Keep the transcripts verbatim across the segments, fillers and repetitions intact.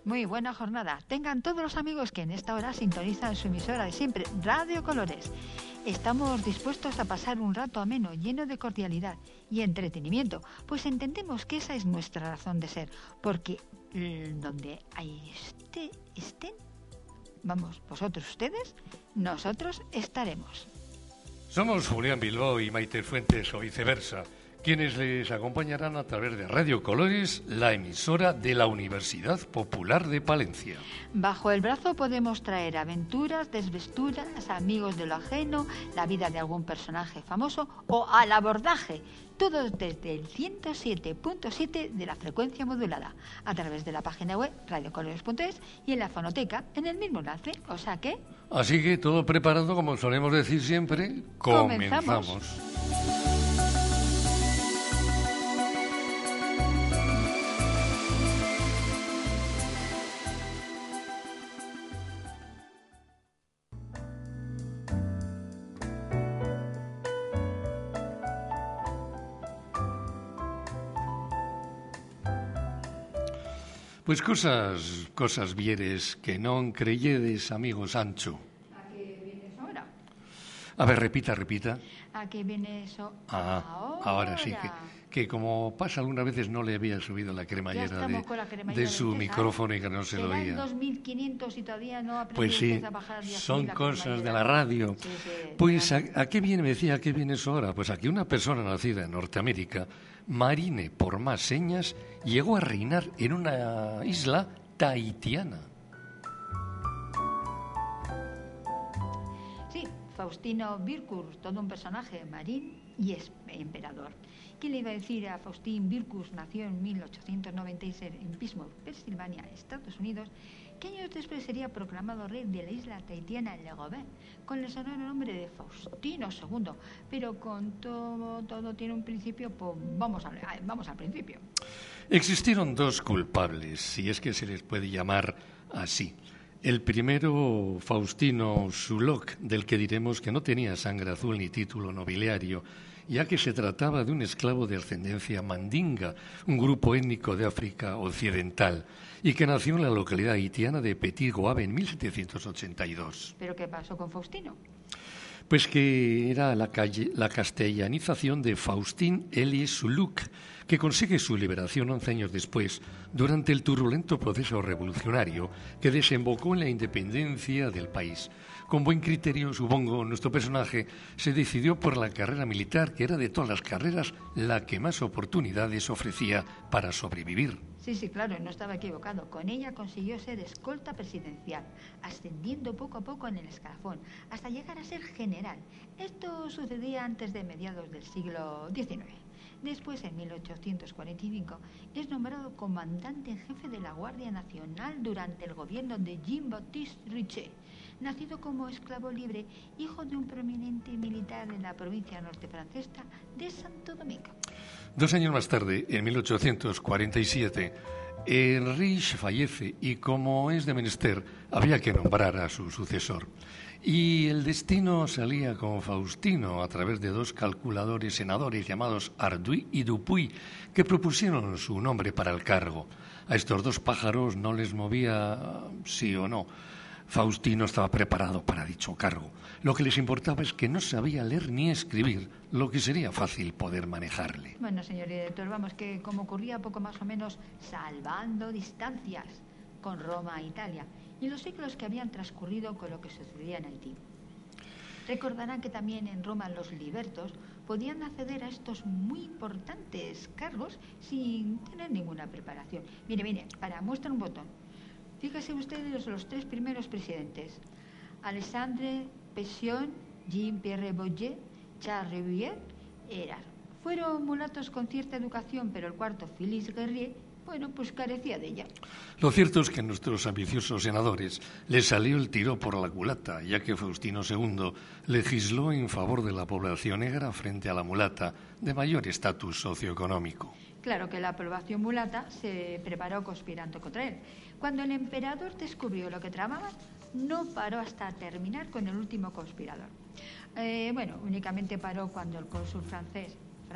Muy buena jornada. Tengan todos los amigos que en esta hora sintonizan su emisora de siempre, Radio Colores. Estamos dispuestos a pasar un rato ameno, lleno de cordialidad y entretenimiento, pues entendemos que esa es nuestra razón de ser, porque mmm, donde ahí esté, estén, vamos, vosotros ustedes, nosotros estaremos. Somos Julián Bilbao y Maite Fuentes, o viceversa, quienes les acompañarán a través de Radio Colores, la emisora de la Universidad Popular de Palencia. Bajo el brazo podemos traer aventuras, desvesturas, amigos de lo ajeno, la vida de algún personaje famoso o al abordaje. Todo desde el ciento siete punto siete de la frecuencia modulada, a través de la página web radio colores punto es y en la fonoteca en el mismo enlace. O sea que... Así que todo preparado, como solemos decir siempre, comenzamos. comenzamos. Pues cosas, cosas vieres que non creyedes, amigo Sancho. ¿A qué vienes ahora? A ver, repita, repita. ¿A qué viene eso ah, ahora? Ahora sí, que, que como pasa algunas veces no le había subido la cremallera de, la cremallera de su de micrófono y que no se lo oía. dos mil quinientos y todavía no ha Pues sí, a bajar son la cosas de la radio. Sí, sí, pues, ¿a, ¿a qué viene? Me decía, ¿a qué viene eso ahora? Pues aquí una persona nacida en Norteamérica, marine por más señas, llegó a reinar en una isla tahitiana. Sí, Faustino Birkus, todo un personaje marín y es emperador. ¿Quién le iba a decir a Faustín Birkus? Nació en mil ochocientos noventa y seis en Pittsburgh, Pensilvania, Estados Unidos, que años después sería proclamado rey de la isla tahitiana Legobé, con el sonoro nombre de Faustino segundo. Pero con todo, todo tiene un principio, pues vamos, a, vamos al principio. Existieron dos culpables, si es que se les puede llamar así. El primero, Faustino Sulok, del que diremos que no tenía sangre azul ni título nobiliario, ya que se trataba de un esclavo de ascendencia mandinga, un grupo étnico de África Occidental, y que nació en la localidad haitiana de Petit Goâve en mil setecientos ochenta y dos. ¿Pero qué pasó con Faustino? Pues que era la, calle, la castellanización de Faustín Elie Suluk, que consigue su liberación once años después, durante el turbulento proceso revolucionario que desembocó en la independencia del país. Con buen criterio, supongo, nuestro personaje se decidió por la carrera militar, que era de todas las carreras la que más oportunidades ofrecía para sobrevivir. Sí, sí, claro, no estaba equivocado. Con ella consiguió ser escolta presidencial, ascendiendo poco a poco en el escalafón, hasta llegar a ser general. Esto sucedía antes de mediados del siglo diecinueve. Después, en mil ochocientos cuarenta y cinco, es nombrado comandante en jefe de la Guardia Nacional durante el gobierno de Jean-Baptiste Richer. Nacido como esclavo libre, hijo de un prominente militar en la provincia norte francesa de Santo Domingo. Dos años más tarde, en mil ochocientos cuarenta y siete, el rey fallece y, como es de menester, había que nombrar a su sucesor. Y el destino salía con Faustino a través de dos calculadores senadores llamados Arduy y Dupuy, que propusieron su nombre para el cargo. A estos dos pájaros no les movía sí o no. Faustino estaba preparado para dicho cargo. Lo que les importaba es que no sabía leer ni escribir, lo que sería fácil poder manejarle. Bueno, señor director, vamos, que como ocurría poco más o menos salvando distancias con Roma e Italia, y los siglos que habían transcurrido con lo que sucedía en Haití. Recordarán que también en Roma los libertos podían acceder a estos muy importantes cargos sin tener ninguna preparación. Mire, mire, para muestra un botón. Fíjense ustedes los tres primeros presidentes. Alexandre Pétion, Jean-Pierre Boyer, Charles Rivière, eran. Fueron mulatos con cierta educación, pero el cuarto, Félix Guerrier, bueno, pues carecía de ella. Lo cierto es que a nuestros ambiciosos senadores les salió el tiro por la culata, ya que Faustino segundo legisló en favor de la población negra frente a la mulata, de mayor estatus socioeconómico. Claro que la población mulata se preparó conspirando contra él. Cuando el emperador descubrió lo que tramaban, no paró hasta terminar con el último conspirador. Eh, bueno, únicamente paró cuando el cónsul francés,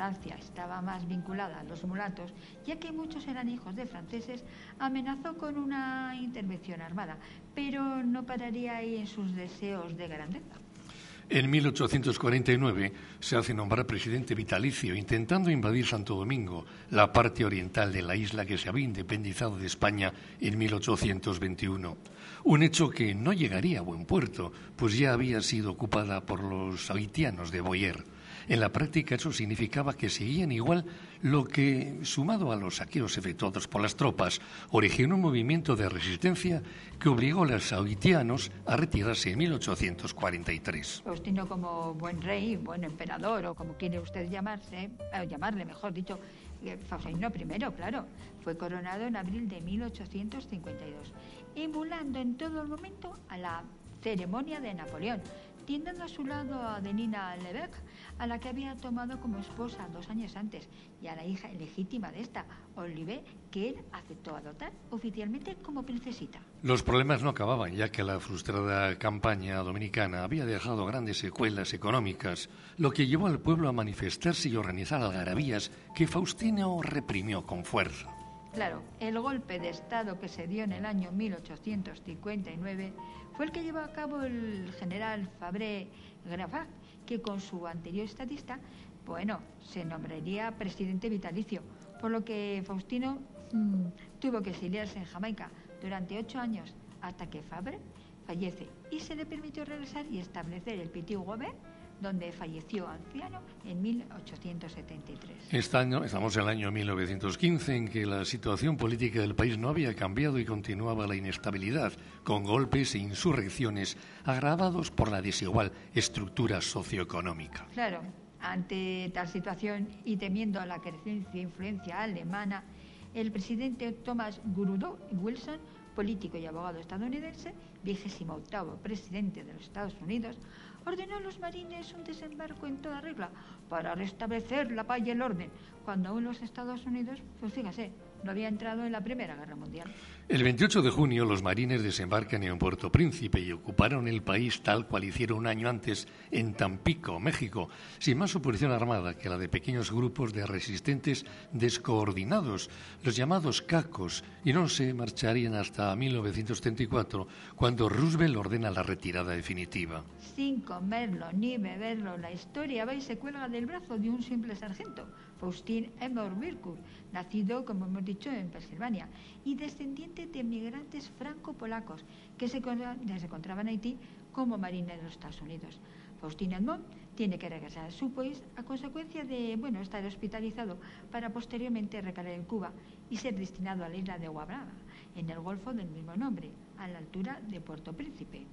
Francia estaba más vinculada a los mulatos, ya que muchos eran hijos de franceses, amenazó con una intervención armada, pero no pararía ahí en sus deseos de grandeza. En mil ochocientos cuarenta y nueve se hace nombrar presidente vitalicio, intentando invadir Santo Domingo, la parte oriental de la isla que se había independizado de España en mil ochocientos veintiuno. Un hecho que no llegaría a buen puerto, pues ya había sido ocupada por los haitianos de Boyer. En la práctica eso significaba que seguían igual, lo que, sumado a los saqueos efectuados por las tropas, originó un movimiento de resistencia que obligó a los haitianos a retirarse en mil ochocientos cuarenta y tres. Faustino, como buen rey, buen emperador, o como quiere usted llamarse, eh, llamarle, mejor dicho, eh, Faustino primero, claro, fue coronado en abril de mil ochocientos cincuenta y dos, emulando en todo el momento a la ceremonia de Napoleón, teniendo a su lado a Denina Levesque, a la que había tomado como esposa dos años antes, y a la hija legítima de esta, Olive, que él aceptó adoptar oficialmente como princesita. Los problemas no acababan, ya que la frustrada campaña dominicana había dejado grandes secuelas económicas, lo que llevó al pueblo a manifestarse y organizar algarabías que Faustino reprimió con fuerza. Claro, el golpe de Estado que se dio en el año mil ochocientos cincuenta y nueve fue el que llevó a cabo el general Fabre Graffac, que con su anterior estadista, bueno, se nombraría presidente vitalicio, por lo que Faustino mmm, tuvo que exiliarse en Jamaica durante ocho años hasta que Fabre fallece y se le permitió regresar y establecer el Petit-Goâve, donde falleció anciano en mil ochocientos setenta y tres. Este año, estamos en el año mil novecientos quince, en que la situación política del país no había cambiado y continuaba la inestabilidad, con golpes e insurrecciones agravados por la desigual estructura socioeconómica. Claro, ante tal situación y temiendo la creciente influencia alemana, el presidente Thomas Woodrow Wilson, político y abogado estadounidense, vigésimo octavo presidente de los Estados Unidos, ordenó a los marines un desembarco en toda regla para restablecer la paz y el orden, cuando aún los Estados Unidos, pues fíjese, no había entrado en la Primera Guerra Mundial. El veintiocho de junio los marines desembarcan en Puerto Príncipe y ocuparon el país tal cual hicieron un año antes en Tampico, México, sin más oposición armada que la de pequeños grupos de resistentes descoordinados, los llamados cacos, y no se marcharían hasta mil novecientos treinta y cuatro, cuando Roosevelt ordena la retirada definitiva. Sin comerlo ni beberlo, la historia va y se cuelga del brazo de un simple sargento, Faustin Emmer Wirkow, nacido, como hemos dicho, en Pensilvania, y descendiente de migrantes franco-polacos que se, se encontraban en Haití como marines de los Estados Unidos. Faustin Edmond tiene que regresar a su país a consecuencia de, bueno, estar hospitalizado para posteriormente recaer en Cuba y ser destinado a la isla de Guabrava, en el golfo del mismo nombre, a la altura de Puerto Príncipe.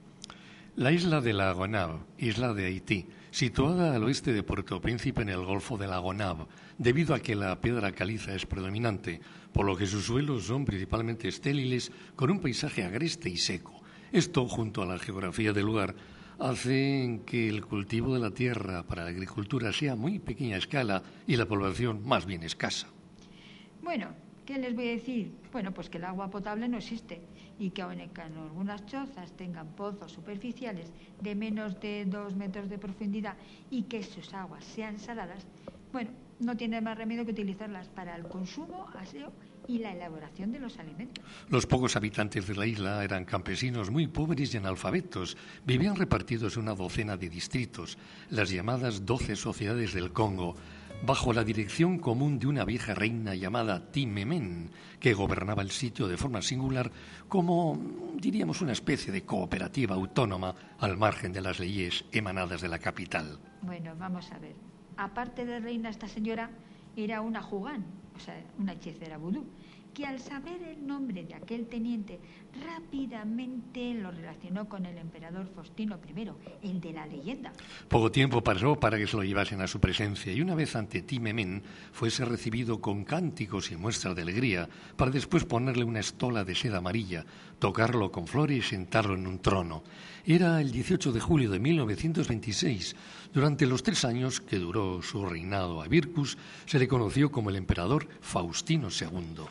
La isla de la Gonave, isla de Haití, situada al oeste de Puerto Príncipe en el Golfo de la Gonave, debido a que la piedra caliza es predominante, por lo que sus suelos son principalmente estériles, con un paisaje agreste y seco. Esto, junto a la geografía del lugar, hace que el cultivo de la tierra para la agricultura sea muy pequeña escala y la población más bien escasa. Bueno, ¿qué les voy a decir? Bueno, pues que el agua potable no existe y que aun en algunas chozas tengan pozos superficiales de menos de dos metros de profundidad y que sus aguas sean saladas, bueno, no tiene más remedio que utilizarlas para el consumo, aseo y la elaboración de los alimentos. Los pocos habitantes de la isla eran campesinos muy pobres y analfabetos. Vivían repartidos en una docena de distritos, las llamadas doce sociedades del Congo, bajo la dirección común de una vieja reina llamada Timemen, que gobernaba el sitio de forma singular como, diríamos, una especie de cooperativa autónoma al margen de las leyes emanadas de la capital. Bueno, vamos a ver. Aparte de reina, esta señora era una jugán, o sea, una hechicera vudú, que al saber el nombre de aquel teniente rápidamente lo relacionó con el emperador Faustino primero, el de la leyenda. Poco tiempo pasó para que se lo llevasen a su presencia y una vez ante Timemen fuese recibido con cánticos y muestras de alegría para después ponerle una estola de seda amarilla, tocarlo con flores y sentarlo en un trono. Era el dieciocho de julio de mil novecientos veintiséis. Durante los tres años que duró su reinado a Wirkow se le conoció como el emperador Faustino segundo.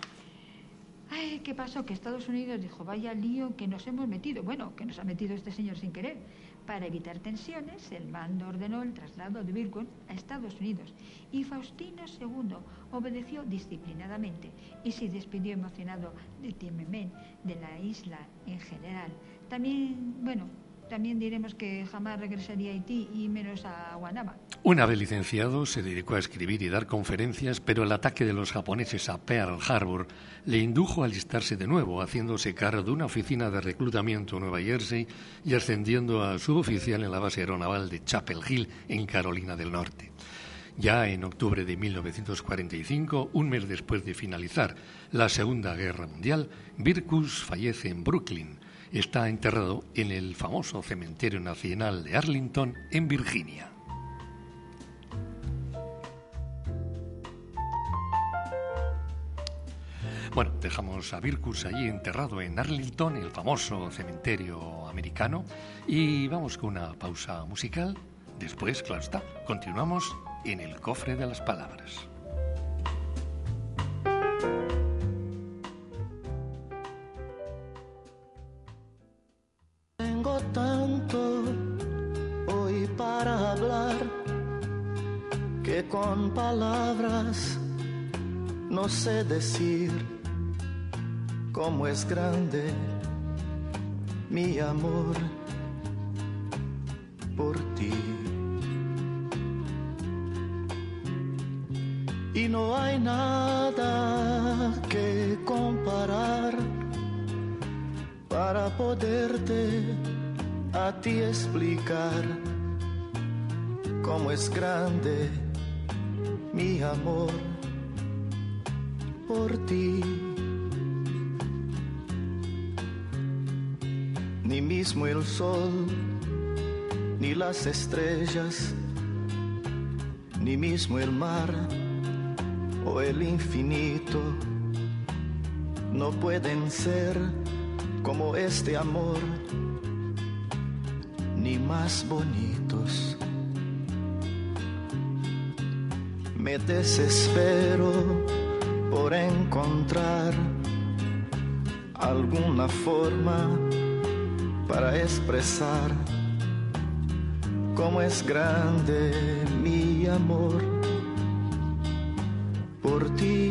Ay, ¿qué pasó? Que Estados Unidos dijo, vaya lío que nos hemos metido. Bueno, que nos ha metido este señor sin querer, Para evitar tensiones, el mando ordenó el traslado de Birkun a Estados Unidos y Faustino segundo obedeció disciplinadamente y se despidió emocionado de Tiananmen, de la isla en general. También, bueno, también diremos que jamás regresaría a Haití y menos a Guanaba. Una vez licenciado, se dedicó a escribir y dar conferencias, pero el ataque de los japoneses a Pearl Harbor le indujo a alistarse de nuevo, haciéndose cargo de una oficina de reclutamiento en Nueva Jersey y ascendiendo a suboficial en la base aeronaval de Chapel Hill, en Carolina del Norte. Ya en octubre de mil novecientos cuarenta y cinco, un mes después de finalizar la Segunda Guerra Mundial, Birkus fallece en Brooklyn. Está enterrado en el famoso cementerio nacional de Arlington, en Virginia. Bueno, dejamos a Birkus allí enterrado en Arlington, el famoso cementerio americano, y vamos con una pausa musical. Después, claro está, continuamos en el cofre de las palabras. Tengo tanto hoy para hablar que con palabras no sé decir cómo es grande mi amor por ti. Y no hay nada que comparar para poderte a ti explicar cómo es grande mi amor por ti. Ni mismo el sol, ni las estrellas, ni mismo el mar o el infinito no pueden ser como este amor, ni más bonitos. Me desespero por encontrar alguna forma para expresar cómo es grande mi amor por ti.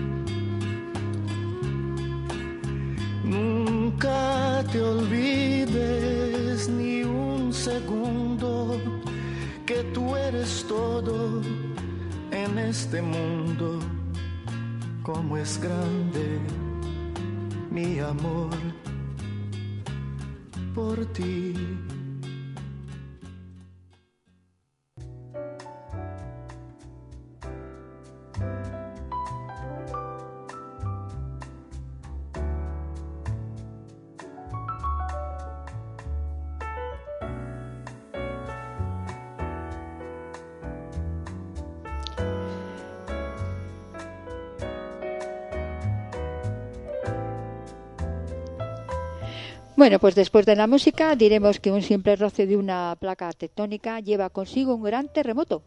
Nunca te olvides ni un segundo que tú eres todo en este mundo. Cómo es grande mi amor por ti. Bueno, pues después de la música diremos que un simple roce de una placa tectónica lleva consigo un gran terremoto.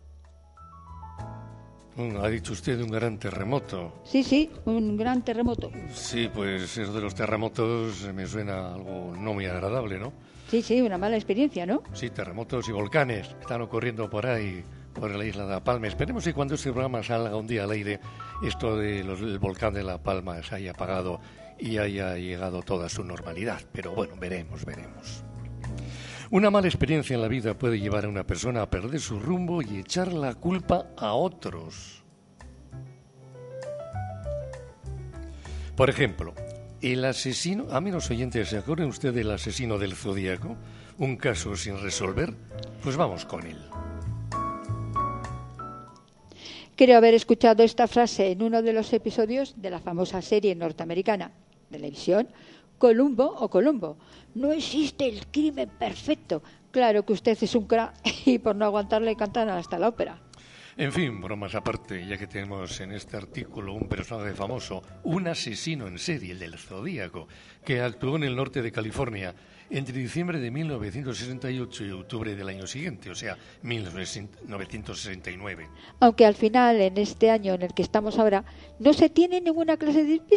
Ha dicho usted un gran terremoto. Sí, sí, un gran terremoto. Sí, pues eso de los terremotos me suena algo no muy agradable, ¿no? Sí, sí, una mala experiencia, ¿no? Sí, terremotos y volcanes están ocurriendo por ahí, por la isla de La Palma. Esperemos que cuando este programa salga un día al aire, esto del volcán de La Palma se haya apagado y haya llegado toda a su normalidad. Pero bueno, veremos, veremos. Una mala experiencia en la vida puede llevar a una persona a perder su rumbo y echar la culpa a otros. Por ejemplo, el asesino... Amigos oyentes, ¿se acuerdan ustedes del asesino del Zodíaco? Un caso sin resolver. Pues vamos con él. Creo haber escuchado esta frase en uno de los episodios de la famosa serie norteamericana de televisión, Columbo o Columbo. No existe el crimen perfecto. Claro que usted es un crack y por no aguantarle cantan hasta la ópera. En fin, bromas aparte, ya que tenemos en este artículo un personaje famoso, un asesino en serie, el del Zodíaco, que actuó en el norte de California entre diciembre de mil novecientos sesenta y ocho y octubre del año siguiente, o sea, mil novecientos sesenta y nueve. Aunque al final, en este año en el que estamos ahora, no se tiene ninguna clase de pistas,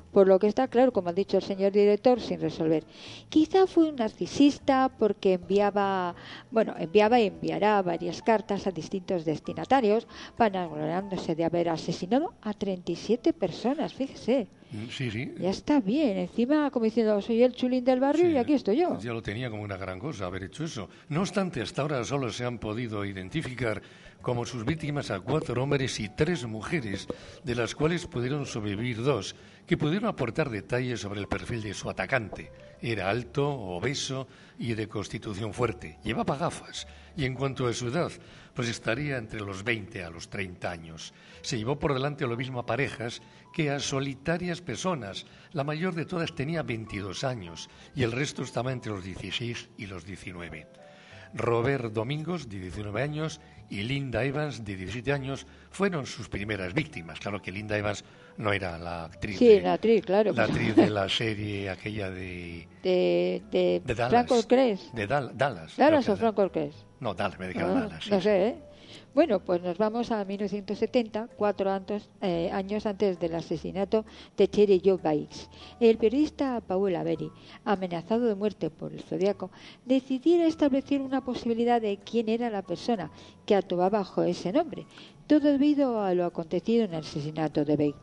por lo que está claro, como ha dicho el señor director, sin resolver. Quizá fue un narcisista porque enviaba, bueno, enviaba y enviará varias cartas a distintos destinatarios, vanagloriándose de haber asesinado a treinta y siete personas, fíjese. Sí, sí. Ya está bien, encima como diciendo, soy el chulín del barrio Sí, y aquí estoy yo. Ya lo tenía como una gran cosa haber hecho eso. No obstante, hasta ahora solo se han podido identificar como sus víctimas a cuatro hombres y tres mujeres, de las cuales pudieron sobrevivir dos, que pudieron aportar detalles sobre el perfil de su atacante. Era alto, obeso y de constitución fuerte. Llevaba gafas y en cuanto a su edad, pues estaría entre los veinte a los treinta años. Se llevó por delante lo mismo a parejas que a solitarias personas. La mayor de todas tenía veintidós años y el resto estaba entre los dieciséis y los diecinueve. Robert Domingos, de diecinueve años, y Linda Evans, de diecisiete años, fueron sus primeras víctimas. Claro que Linda Evans no era la actriz, sí, de, la actriz, claro, la pues. actriz de la serie aquella de... De, de, de Dallas. Franco Cres. De Dal, Dallas. ¿Dallas o Franco Cres? No, Dallas, me dijeron Ah, Dallas. Sí. No sé, ¿eh? Bueno, pues nos vamos a mil novecientos setenta, cuatro años, eh, años antes del asesinato de Cherry Joe Bates. El periodista Paul Avery, amenazado de muerte por el Zodíaco, decidiera establecer una posibilidad de quién era la persona que actuaba bajo ese nombre, todo debido a lo acontecido en el asesinato de Bates.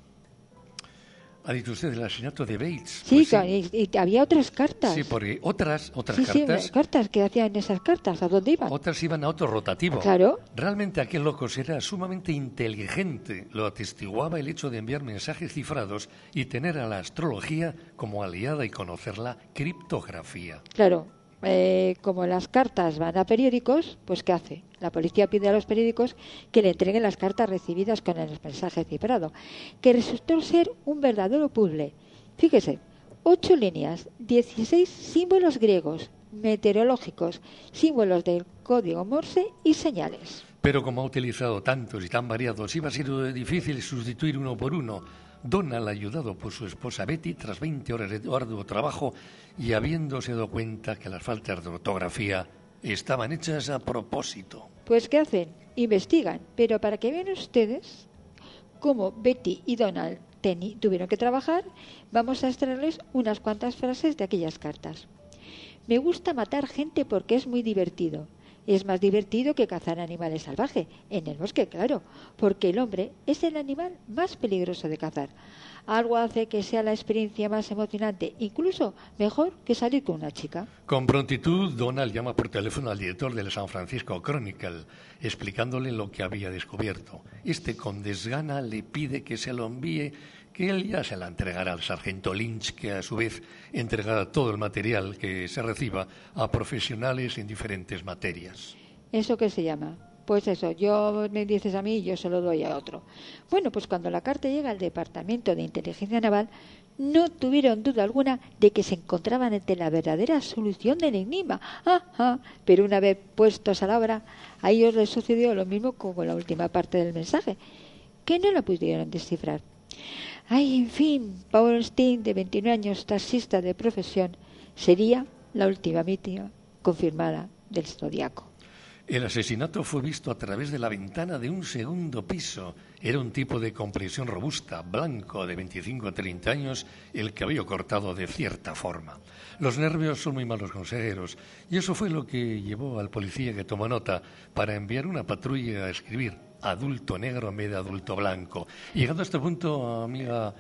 ¿Ha dicho usted el asesinato de Bates? Sí, Pues sí. Y, y había otras cartas. Sí, porque otras, otras sí, cartas... Sí, cartas que hacían esas cartas, ¿a dónde iban? Otras iban a otro rotativo. Claro. Realmente aquel loco era sumamente inteligente. Lo atestiguaba el hecho de enviar mensajes cifrados y tener a la astrología como aliada y conocer la criptografía. Claro. Eh, como las cartas van a periódicos, pues ¿qué hace? La policía pide a los periódicos que le entreguen las cartas recibidas con el mensaje cifrado, que resultó ser un verdadero puzzle. Fíjese, ocho líneas, dieciséis símbolos griegos, meteorológicos, símbolos del código Morse y señales. Pero como ha utilizado tantos y tan variados, iba a ser difícil sustituir uno por uno. Donald, ayudado por su esposa Betty, tras veinte horas de arduo trabajo y habiéndose dado cuenta que las faltas de ortografía estaban hechas a propósito. Pues ¿qué hacen? Investigan, pero para que vean ustedes cómo Betty y Donald tuvieron que trabajar, vamos a extraerles unas cuantas frases de aquellas cartas. Me gusta matar gente porque es muy divertido. Es más divertido que cazar animales salvajes, en el bosque, claro, porque el hombre es el animal más peligroso de cazar. Algo hace que sea la experiencia más emocionante, incluso mejor que salir con una chica. Con prontitud, Donald llama por teléfono al director del San Francisco Chronicle, explicándole lo que había descubierto. Este, con desgana, le pide que se lo envíe, que él ya se la entregará al sargento Lynch, que a su vez entregará todo el material que se reciba a profesionales en diferentes materias. ¿Eso qué se llama? Pues eso, yo me dices a mí y yo se lo doy a otro. Bueno, pues cuando la carta llega al Departamento de Inteligencia Naval, no tuvieron duda alguna de que se encontraban ante la verdadera solución del enigma. Ah, ah. Pero una vez puestos a la obra, a ellos les sucedió lo mismo con la última parte del mensaje, que no la pudieron descifrar. Ay, en fin, Paul Steen, de veintinueve años, taxista de profesión, sería la última víctima confirmada del Zodíaco. El asesinato fue visto a través de la ventana de un segundo piso. Era un tipo de complexión robusta, blanco, de veinticinco a treinta años, el cabello cortado de cierta forma. Los nervios son muy malos consejeros, y eso fue lo que llevó al policía que tomó nota para enviar una patrulla a escribir adulto negro en vez de adulto blanco. Y llegando a este punto, amiga,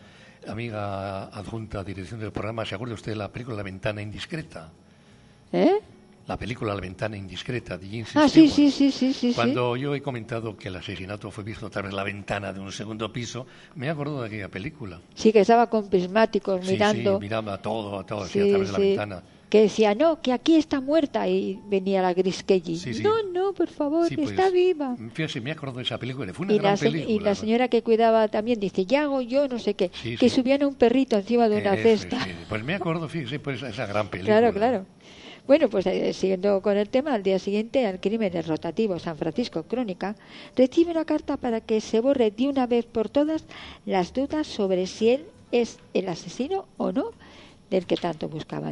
amiga adjunta a dirección del programa, ¿se acuerda usted de la película La ventana indiscreta? ¿Eh? La película La ventana indiscreta de James Ah, sí, sí, sí, sí, sí. Cuando sí. Yo he comentado que el asesinato fue visto a través de la ventana de un segundo piso, me he acordado de aquella película. Sí, que estaba con prismáticos sí, mirando. Sí, miraba todo, todo sí, así a través sí. de la ventana. Que decía, no, que aquí está muerta, y venía la Gris Kelly. Sí, sí. No, no, por favor, sí, pues, está viva. Fíjese, me acuerdo de esa película, fue una y gran la, película. Y la señora que cuidaba también dice, ya hago yo, no sé qué, sí, que sí. subían a un perrito encima de una Eso, cesta. Sí. Pues me acuerdo, fíjese, pues esa gran película. Claro, claro. Bueno, pues eh, siguiendo con el tema, al día siguiente, al crimen rotativo San Francisco Crónica recibe una carta para que se borre de una vez por todas las dudas sobre si él es el asesino o no del que tanto buscaban.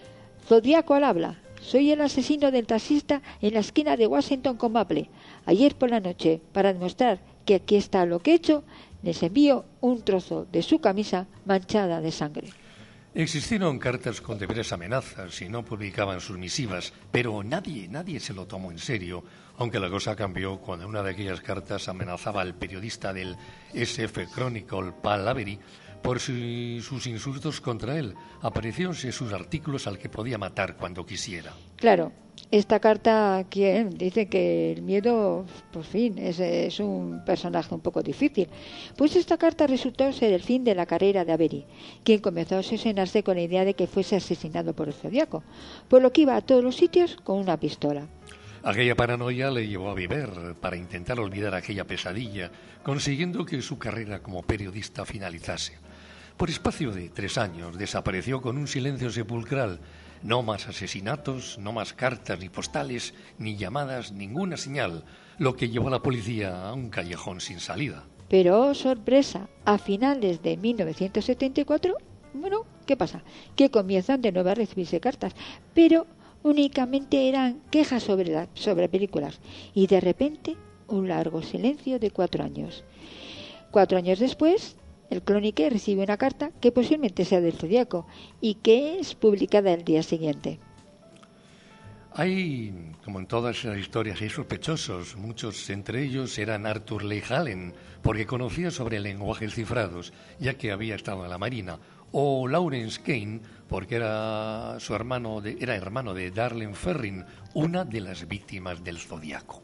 Zodíaco al habla. Soy el asesino del taxista en la esquina de Washington con Maple. Ayer por la noche, para demostrar que aquí está lo que he hecho, les envío un trozo de su camisa manchada de sangre. Existieron cartas con deberes amenazas y no publicaban sus misivas, pero nadie, nadie se lo tomó en serio, aunque la cosa cambió cuando una de aquellas cartas amenazaba al periodista del S F Chronicle, Paul Avery, por su, sus insultos contra él. Apareció en sus artículos al que podía matar cuando quisiera. Claro, esta carta quien dice que el miedo, por fin, es, es un personaje un poco difícil. Pues esta carta resultó ser el fin de la carrera de Avery, quien comenzó a obsesionarse con la idea de que fuese asesinado por el Zodíaco, por lo que iba a todos los sitios con una pistola. Aquella paranoia le llevó a beber para intentar olvidar aquella pesadilla, consiguiendo que su carrera como periodista finalizase. Por espacio de tres años desapareció con un silencio sepulcral. No más asesinatos, no más cartas ni postales, ni llamadas, ninguna señal, lo que llevó a la policía a un callejón sin salida. Pero, oh, sorpresa, a finales de mil novecientos setenta y cuatro, bueno, ¿qué pasa? Que comienzan de nuevo a recibirse cartas, pero únicamente eran quejas sobre, la, sobre películas, y de repente un largo silencio de cuatro años. Cuatro años después, el Chronicle recibe una carta que posiblemente sea del Zodíaco y que es publicada el día siguiente. Hay, como en todas las historias, hay sospechosos. Muchos entre ellos eran Arthur Leigh Hallen, porque conocía sobre lenguajes cifrados, ya que había estado en la Marina, o Lawrence Kane, porque era su hermano de, era hermano de Darlene Ferrin, una de las víctimas del Zodíaco.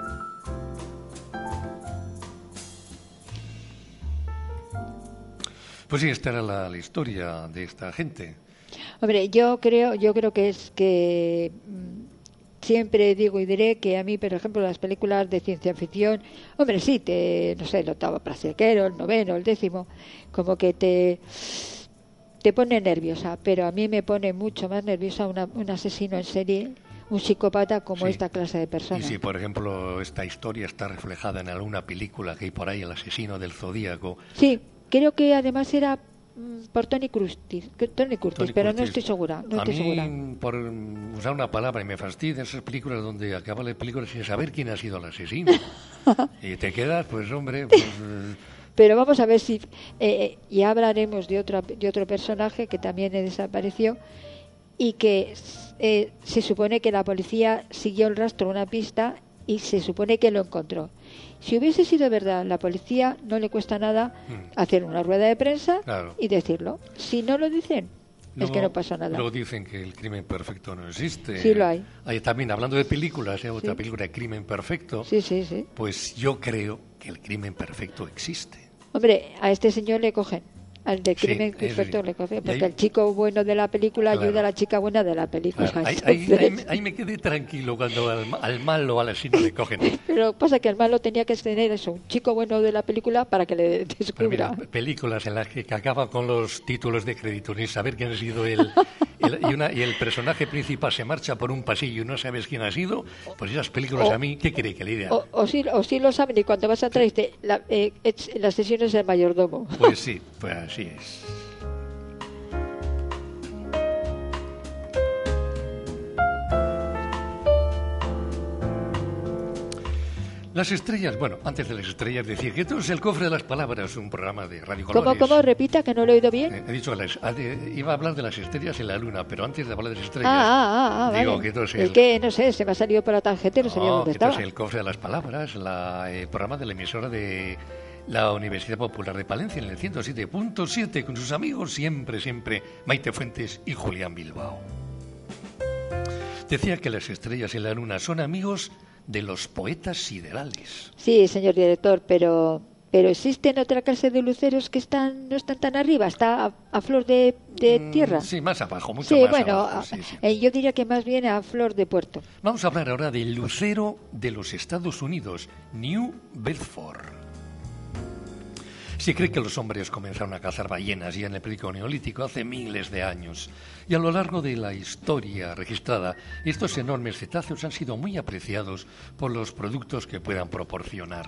Pues sí, esta era la, la historia de esta gente. Hombre, yo creo, yo creo que es que mmm, siempre digo y diré que a mí, por ejemplo, las películas de ciencia ficción, hombre, sí, te, no sé, el octavo plastiquero, el noveno, el décimo, como que te te pone nerviosa, pero a mí me pone mucho más nerviosa una, un asesino en serie, un psicópata como sí. Esta clase de persona. Y si, por ejemplo, esta historia está reflejada en alguna película que hay por ahí, El asesino del Zodíaco. Sí. Creo que además era mm, por Tony Curtis, Tony Curtis, Tony pero Curtis. no estoy segura. No a estoy mí, segura. por usar una palabra, y me fastidian esas películas donde acaba la película sin saber quién ha sido el asesino. Y te quedas, pues hombre... Pues, pero vamos a ver si... Eh, ya hablaremos de, otra, de otro personaje que también desapareció y que eh, se supone que la policía siguió el rastro, una pista, y se supone que lo encontró. Si hubiese sido verdad, la policía no le cuesta nada mm. hacer una rueda de prensa claro. y decirlo. Si no lo dicen, no, es que no pasa nada. Luego dicen que el crimen perfecto no existe. Sí lo hay. Hay también, hablando de películas, ¿eh? otra sí. película de crimen perfecto. Sí, sí, sí. Pues yo creo que el crimen perfecto existe. Hombre, a este señor le cogen. Al de crimen sí, perfecto sí. le cogen. Porque ahí, el chico bueno de la película claro. ayuda a la chica buena de la película. Claro. Ahí, ahí, ahí, ahí me quedé tranquilo cuando al, al malo o al asesino le cogen. Pero pasa que el malo tenía que tener eso, un chico bueno de la película para que le descubra. Mira, películas en las que, que acaban con los títulos de crédito ni saber quién ha sido el, el, y, una, y el personaje principal se marcha por un pasillo y no sabes quién ha sido, pues esas películas o, a mí, ¿qué quiere que le diga? O, o, sí, o sí lo saben y cuando vas a atrás sí. la, eh, la sesión es del mayordomo. Pues sí, pues así es. Las estrellas, bueno, antes de las estrellas decir que esto es El cofre de las palabras, un programa de Radio Colores. ¿Cómo, cómo? Repita, que no lo he oído bien. Eh, he dicho, las, iba a hablar de las estrellas en la luna, pero antes de hablar de las estrellas, ah, ah, ah, digo vale. que esto es el... el... que, no sé, se me ha salido por la tangente, no, no sabía dónde que estaba. Esto es El cofre de las palabras, la, el programa de la emisora de la Universidad Popular de Palencia en el ciento siete punto siete con sus amigos siempre, siempre Maite Fuentes y Julián Bilbao. Decía que las estrellas en la luna son amigos de los poetas siderales. Sí, señor director, pero pero existen otra clase de luceros que están no están tan arriba, está a, a flor de, de mm, tierra. Sí, más abajo, mucho sí, más bueno, abajo. Sí, sí. Eh, yo diría que más bien a flor de puerto. Vamos a hablar ahora del lucero de los Estados Unidos, New Bedford. Se cree que los hombres comenzaron a cazar ballenas ya en el periodo neolítico hace miles de años. Y a lo largo de la historia registrada, estos enormes cetáceos han sido muy apreciados por los productos que puedan proporcionar.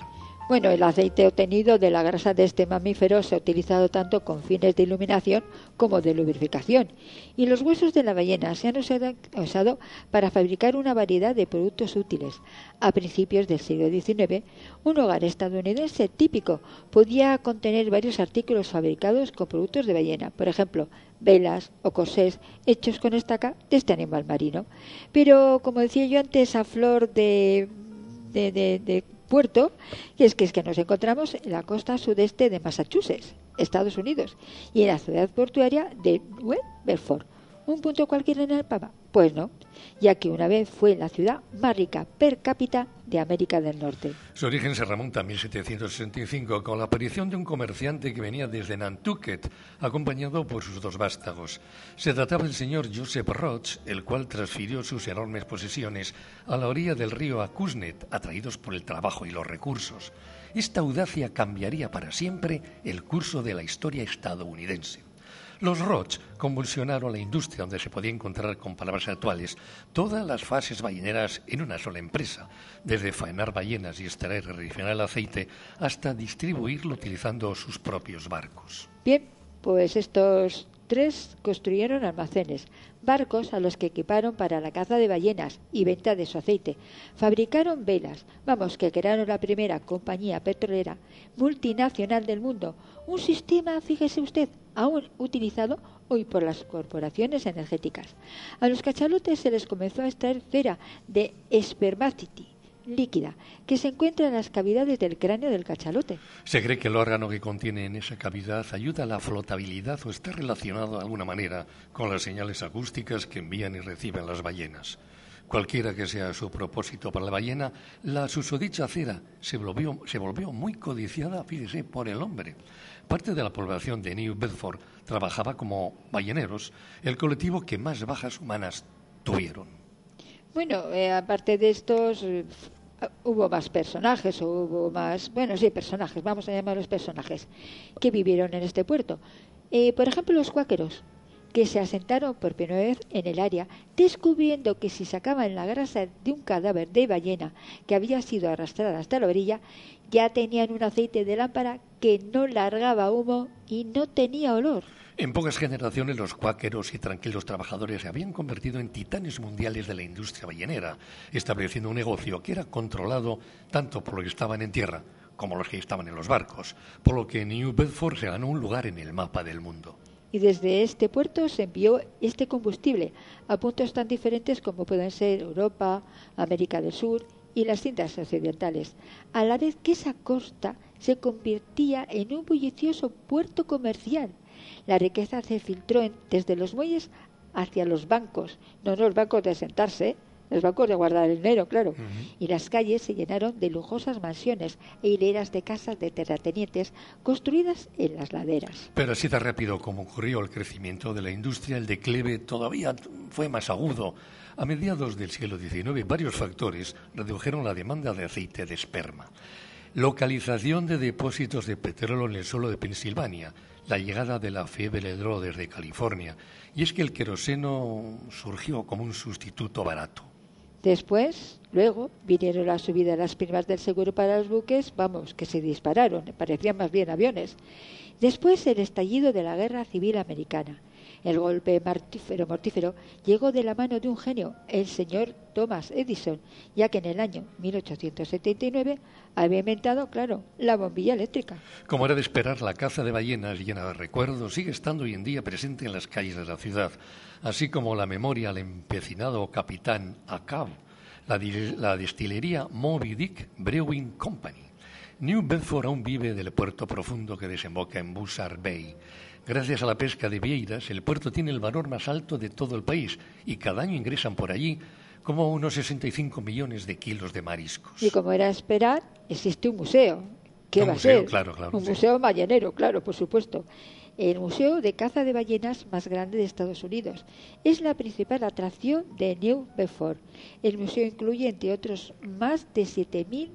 Bueno, el aceite obtenido de la grasa de este mamífero se ha utilizado tanto con fines de iluminación como de lubrificación, y los huesos de la ballena se han usado, usado para fabricar una variedad de productos útiles. A principios del siglo diecinueve, un hogar estadounidense típico podía contener varios artículos fabricados con productos de ballena, por ejemplo, velas o corsés hechos con estaca de este animal marino. Pero, como decía yo antes, a flor de, de, de, de puerto, que es que es que nos encontramos en la costa sudeste de Massachusetts, Estados Unidos, y en la ciudad portuaria de New Bedford. ¿Un punto cualquiera en el mapa? Pues no, ya que una vez fue la ciudad más rica per cápita de América del Norte. Su origen se remonta a mil setecientos sesenta y cinco con la aparición de un comerciante que venía desde Nantucket, acompañado por sus dos vástagos. Se trataba del señor Joseph Roach, el cual transfirió sus enormes posesiones a la orilla del río Acushnet, atraídos por el trabajo y los recursos. Esta audacia cambiaría para siempre el curso de la historia estadounidense. Los Roach convulsionaron la industria, donde se podía encontrar, con palabras actuales, todas las fases balleneras en una sola empresa, desde faenar ballenas y extraer y refinar el aceite hasta distribuirlo utilizando sus propios barcos. Bien, pues estos tres construyeron almacenes, barcos a los que equiparon para la caza de ballenas y venta de su aceite. Fabricaron velas, vamos, que crearon la primera compañía petrolera multinacional del mundo. Un sistema, fíjese usted, aún utilizado hoy por las corporaciones energéticas. A los cachalotes se les comenzó a extraer cera de spermaceti líquida, que se encuentra en las cavidades del cráneo del cachalote. Se cree que el órgano que contiene en esa cavidad ayuda a la flotabilidad o está relacionado de alguna manera con las señales acústicas que envían y reciben las ballenas. Cualquiera que sea su propósito para la ballena, la susodicha cera se volvió, se volvió muy codiciada, fíjese, por el hombre. Parte de la población de New Bedford trabajaba como balleneros, el colectivo que más bajas humanas tuvieron. Bueno, eh, aparte de estos, eh, hubo más personajes, o hubo más, bueno, sí, personajes, vamos a llamarlos personajes, que vivieron en este puerto. Eh, por ejemplo, los cuáqueros, que se asentaron por primera vez en el área, descubriendo que si sacaban la grasa de un cadáver de ballena que había sido arrastrada hasta la orilla, ya tenían un aceite de lámpara que no largaba humo y no tenía olor. En pocas generaciones los cuáqueros y tranquilos trabajadores se habían convertido en titanes mundiales de la industria ballenera, estableciendo un negocio que era controlado tanto por los que estaban en tierra como los que estaban en los barcos, por lo que New Bedford se ganó un lugar en el mapa del mundo. Y desde este puerto se envió este combustible a puntos tan diferentes como pueden ser Europa, América del Sur y las Indias occidentales, a la vez que esa costa se convertía en un bullicioso puerto comercial. La riqueza se filtró en, desde los muelles hacia los bancos, no los bancos de sentarse, los bancos de guardar el dinero, claro. Uh-huh. Y las calles se llenaron de lujosas mansiones e hileras de casas de terratenientes construidas en las laderas. Pero así de rápido como ocurrió el crecimiento de la industria, el declive todavía fue más agudo. A mediados del siglo diecinueve, varios factores redujeron la demanda de aceite de esperma. Localización de depósitos de petróleo en el suelo de Pensilvania, la llegada de la fiebre del oro desde California, y es que el queroseno surgió como un sustituto barato. Después, luego, vinieron la subida de las primas del seguro para los buques, vamos, que se dispararon, parecían más bien aviones. Después, el estallido de la Guerra Civil Americana. El golpe mortífero, mortífero llegó de la mano de un genio, el señor Thomas Edison, ya que en el año mil ochocientos setenta y nueve había inventado, claro, la bombilla eléctrica. Como era de esperar, la caza de ballenas llena de recuerdos sigue estando hoy en día presente en las calles de la ciudad, así como la memoria al empecinado capitán Ahab, la, la destilería Moby Dick Brewing Company. New Bedford aún vive del puerto profundo que desemboca en Buzzard Bay. Gracias a la pesca de vieiras, el puerto tiene el valor más alto de todo el país y cada año ingresan por allí como unos sesenta y cinco millones de kilos de mariscos. Y como era esperar, existe un museo. ¿Qué un va museo, a ser? Claro, claro, un sí. museo ballenero, claro, por supuesto. El Museo de Caza de Ballenas más grande de Estados Unidos. Es la principal atracción de New Bedford. El museo incluye, entre otros, más de siete mil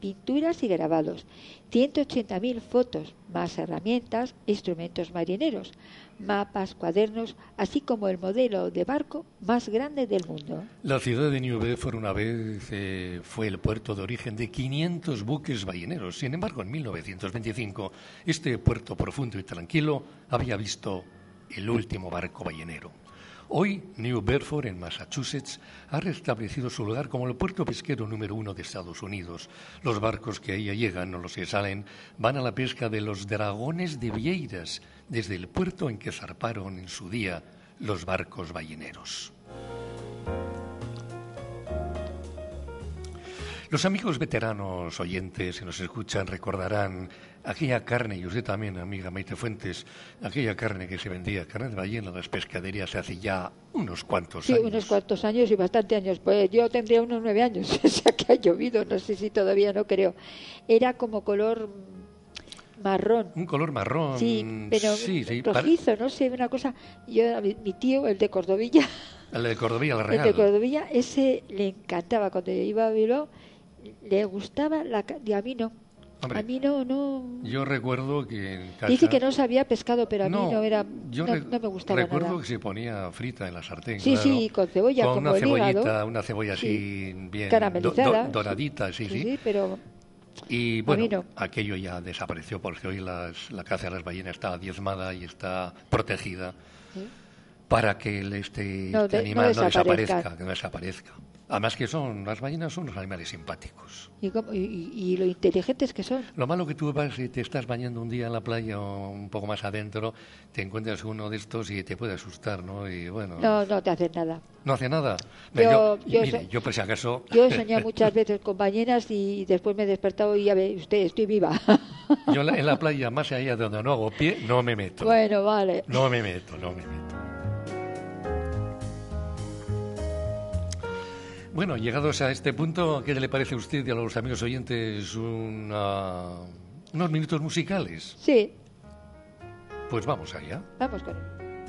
pinturas y grabados, ciento ochenta mil fotos, más herramientas e instrumentos marineros, mapas, cuadernos, así como el modelo de barco más grande del mundo. La ciudad de New Bedford una vez eh, fue el puerto de origen de quinientos buques balleneros. Sin embargo, en mil novecientos veinticinco, este puerto profundo y tranquilo había visto el último barco ballenero. Hoy, New Bedford, en Massachusetts, ha restablecido su lugar como el puerto pesquero número uno de Estados Unidos. Los barcos que ahí llegan o los que salen van a la pesca de los dragones de Vieiras, desde el puerto en que zarparon en su día los barcos balleneros. Los amigos veteranos oyentes que nos escuchan recordarán aquella carne, y usted también, amiga Maite Fuentes, aquella carne que se vendía, carne de ballena en las pescaderías hace ya unos cuantos sí, años. Sí, unos cuantos años y bastante años. Pues yo tendría unos nueve años, o sea que ha llovido, no sé si todavía, no creo. Era como color marrón. Un color marrón. Sí, pero sí, sí, rojizo, para... no sé, una cosa. Yo, mi tío, el de Cordovilla. El de Cordovilla, el Real. El de Cordovilla, ese le encantaba. Cuando yo iba a Bilbao, le gustaba la... Y a mí no. Hombre, a mí no, no... Yo recuerdo que en casa... Dice que no sabía pescado, pero a no, mí no era... Yo no, re... no me gustaba recuerdo nada. que se ponía frita en la sartén. Sí, claro, sí, con cebolla, con como una el cebollita, hígado. una cebolla así Sí, bien caramelizada. Do, do, doradita, sí, sí. Sí, sí, pero... Y bueno, no. aquello ya desapareció porque hoy las, la caza de las ballenas está diezmada y está protegida ¿Sí? para que el, este, no, este de, animal no no desaparezca, que no desaparezca. Además que son, las ballenas son unos animales simpáticos. Y, y, y lo inteligentes que son. Lo malo que tú vas y te estás bañando un día en la playa o un poco más adentro, te encuentras uno de estos y te puede asustar, ¿no? Y bueno... No, no te hacen nada. ¿No hace nada? Yo, yo, yo, mire, so, yo por si acaso... Yo he soñado muchas veces con ballenas y después me he despertado y ya ve usted, estoy viva. Yo en la, en la playa, más allá de donde no hago pie, no me meto. Bueno, vale. No me meto, no me meto. Bueno, llegados a este punto, ¿qué le parece a usted y a los amigos oyentes una, unos minutos musicales? Sí. Pues vamos allá. Vamos con él.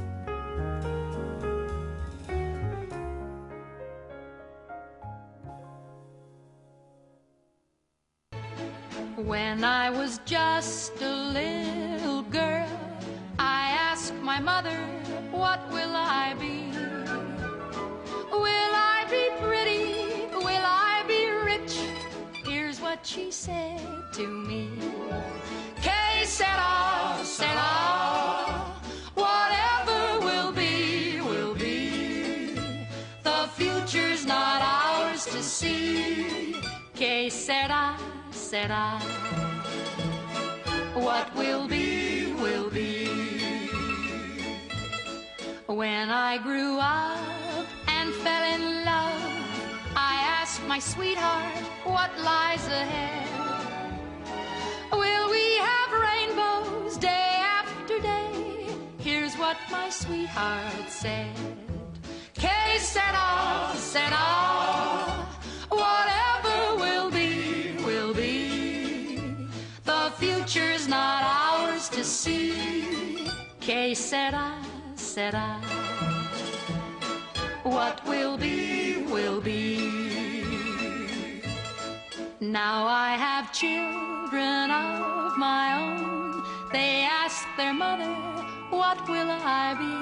When I was just a little girl, I asked my mother, what will I be? Will I be pretty? Will I be rich? Here's what she said to me. Que sera, sera, whatever will be, will be. The future's not ours to see. Que sera, sera, what will be, will be. When I grew up and fell in love, I asked my sweetheart what lies ahead. Will we have rainbows day after day? Here's what my sweetheart said. Que sera, sera, whatever will be, will be. The future's not ours to see. Que sera, sera, what will be, will be. Now I have children of my own. They ask their mother, what will I be?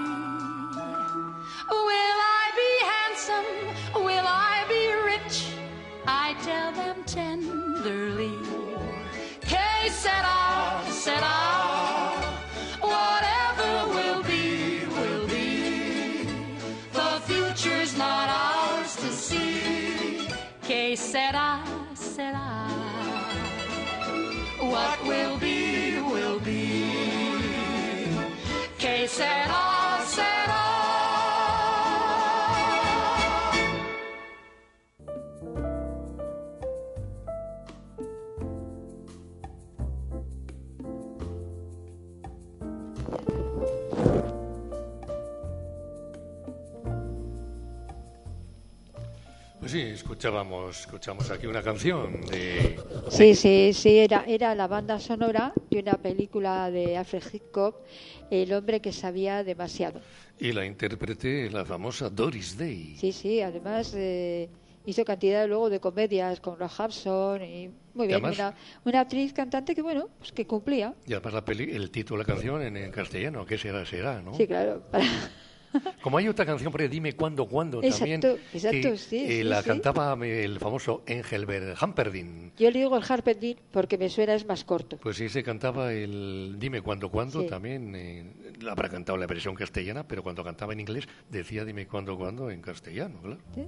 Will I be handsome? Will I be rich? I tell them tenderly. Que sera, sera, whatever will be, will be. The future's not ours to see. Que sera, sera, what will be, will be. Que sera, sera. Pues sí, escuchábamos, escuchamos aquí una canción de... Sí, sí, sí, era, era la banda sonora de una película de Alfred Hitchcock, El hombre que sabía demasiado. Y la intérprete, la famosa Doris Day. Sí, sí, además eh, hizo cantidad luego de comedias con Rock Hudson y muy bien, además, una, una actriz cantante que bueno, pues que cumplía. Y además la peli, el título de la canción en, en castellano, ¿qué será? Será, ¿no? Sí, claro. Para... Como hay otra canción por ahí, Dime cuándo, cuándo, exacto, también, exacto, que sí, eh, sí, la sí. cantaba el famoso Engelbert Humperdinck. Yo le digo el Harpending porque me suena es más corto. Pues sí, se cantaba el Dime cuándo, cuándo, Sí. también eh, la habrá cantado en la versión castellana, pero cuando cantaba en inglés decía Dime cuándo, cuándo en castellano, claro. ¿Sí?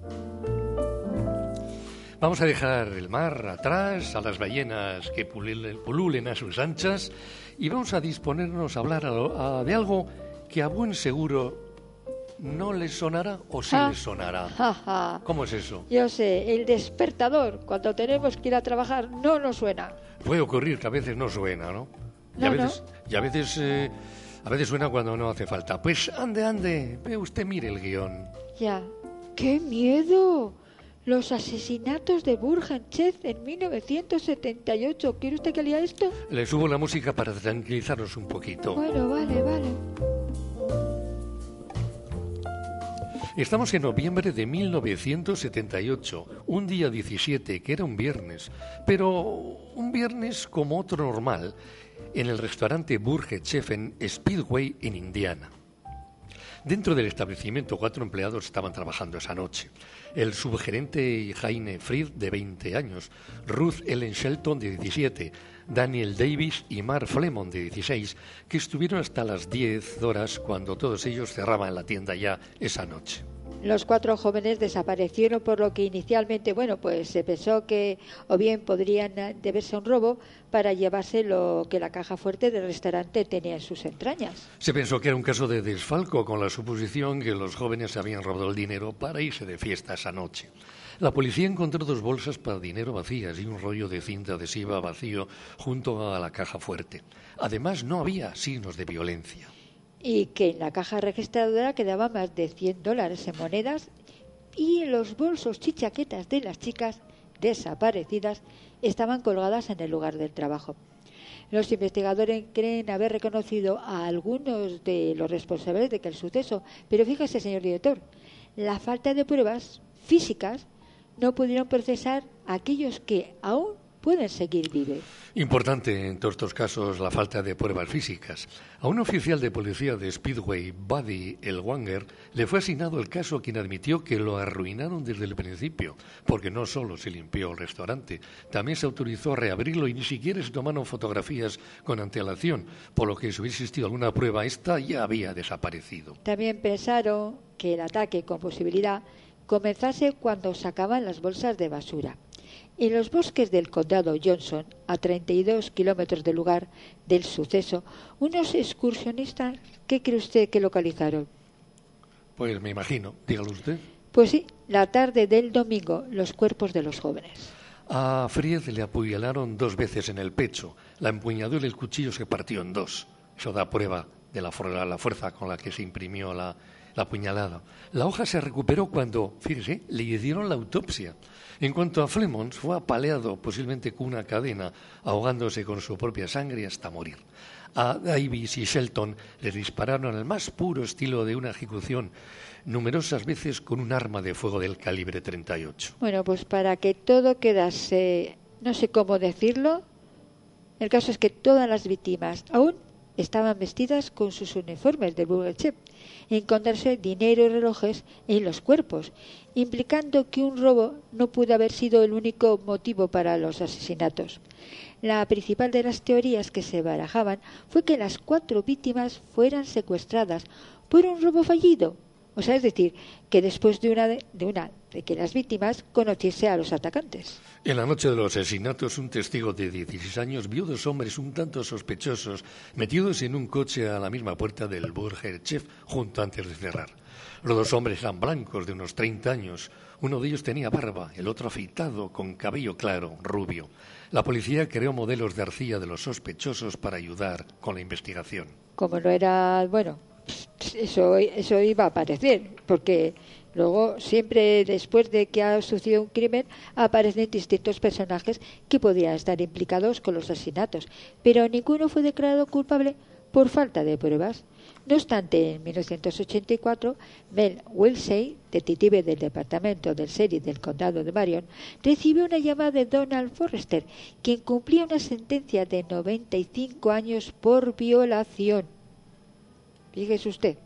Vamos a dejar el mar atrás, a las ballenas que pululen, pululen a sus anchas, y vamos a disponernos a hablar a lo- a- de algo que a buen seguro no les sonará o sí Ah. les sonará. Ja, ja. ¿Cómo es eso? Yo sé, el despertador, cuando tenemos que ir a trabajar, no nos suena. Puede ocurrir que a veces no suena, ¿no? Y No, a veces, y a veces, eh, a veces suena cuando no hace falta. Pues ande, ande, ve usted, mire el guión. Ya. ¡Qué miedo! Los asesinatos de Burgenchef en mil novecientos setenta y ocho. ¿Quiere usted que lea esto? Le subo la música para tranquilizarnos un poquito. Bueno, vale, vale. Estamos en noviembre de mil novecientos setenta y ocho, un día diecisiete, que era un viernes, pero un viernes como otro normal, en el restaurante Burger Chef en Speedway, en Indiana. Dentro del establecimiento, cuatro empleados estaban trabajando esa noche. El subgerente Jaime Fried, de veinte años, Ruth Ellen Shelton, de diecisiete, Daniel Davis y Mark Flemon, de dieciséis, que estuvieron hasta las diez horas cuando todos ellos cerraban la tienda ya esa noche. Los cuatro jóvenes desaparecieron, por lo que inicialmente, bueno, pues se pensó que o bien podrían eh, deberse a un robo para llevarse lo que la caja fuerte del restaurante tenía en sus entrañas. Se pensó que era un caso de desfalco, con la suposición que los jóvenes habían robado el dinero para irse de fiesta esa noche. La policía encontró dos bolsas para dinero vacías y un rollo de cinta adhesiva vacío junto a la caja fuerte. Además, no había signos de violencia. Y que en la caja registradora quedaban más de cien dólares en monedas y en los bolsos y chaquetas de las chicas desaparecidas estaban colgadas en el lugar del trabajo. Los investigadores creen haber reconocido a algunos de los responsables de aquel suceso, pero fíjese, señor director, la falta de pruebas físicas no pudieron procesar a aquellos que aún pueden seguir vivos. Importante en todos estos casos la falta de pruebas físicas. A un oficial de policía de Speedway, Buddy Elwanger, le fue asignado el caso, quien admitió que lo arruinaron desde el principio, porque no solo se limpió el restaurante, también se autorizó a reabrirlo y ni siquiera se tomaron fotografías con antelación, por lo que si hubiese existido alguna prueba, esta ya había desaparecido. También pensaron que el ataque, con posibilidad, comenzase cuando sacaban las bolsas de basura. En los bosques del condado Johnson, a treinta y dos kilómetros del lugar del suceso, unos excursionistas, ¿qué cree usted que localizaron? Pues me imagino, dígalo usted. Pues sí, la tarde del domingo, los cuerpos de los jóvenes. A Fried le apuñalaron dos veces en el pecho. La empuñadura del cuchillo se partió en dos. Eso da prueba de la, la fuerza con la que se imprimió la, la puñalada. La hoja se recuperó cuando, fíjese, le hicieron la autopsia. En cuanto a Flemons, fue apaleado, posiblemente con una cadena, ahogándose con su propia sangre hasta morir. A Davis y Shelton les dispararon al más puro estilo de una ejecución, numerosas veces con un arma de fuego del calibre treinta y ocho. Bueno, pues para que todo quedase, no sé cómo decirlo, el caso es que todas las víctimas aún estaban vestidas con sus uniformes de Burger Chef, encontrarse dinero y relojes en los cuerpos, implicando que un robo no pudo haber sido el único motivo para los asesinatos. La principal de las teorías que se barajaban fue que las cuatro víctimas fueran secuestradas por un robo fallido. O sea, es decir, que después de una de, de una de que las víctimas conociese a los atacantes. En la noche de los asesinatos, un testigo de dieciséis años vio dos hombres un tanto sospechosos metidos en un coche a la misma puerta del Burger Chef junto antes de cerrar. Los dos hombres eran blancos, de unos treinta años. Uno de ellos tenía barba, el otro afeitado, con cabello claro, rubio. La policía creó modelos de arcilla de los sospechosos para ayudar con la investigación. Como no era, bueno, eso, eso iba a aparecer, porque luego siempre después de que ha sucedido un crimen aparecen distintos personajes que podrían estar implicados con los asesinatos, pero ninguno fue declarado culpable por falta de pruebas. No obstante, en mil novecientos ochenta y cuatro, Mel Wilsey, detective del Departamento del Sheriff del Condado de Marion, recibió una llamada de Donald Forrester, quien cumplía una sentencia de noventa y cinco años por violación. Fíjese usted.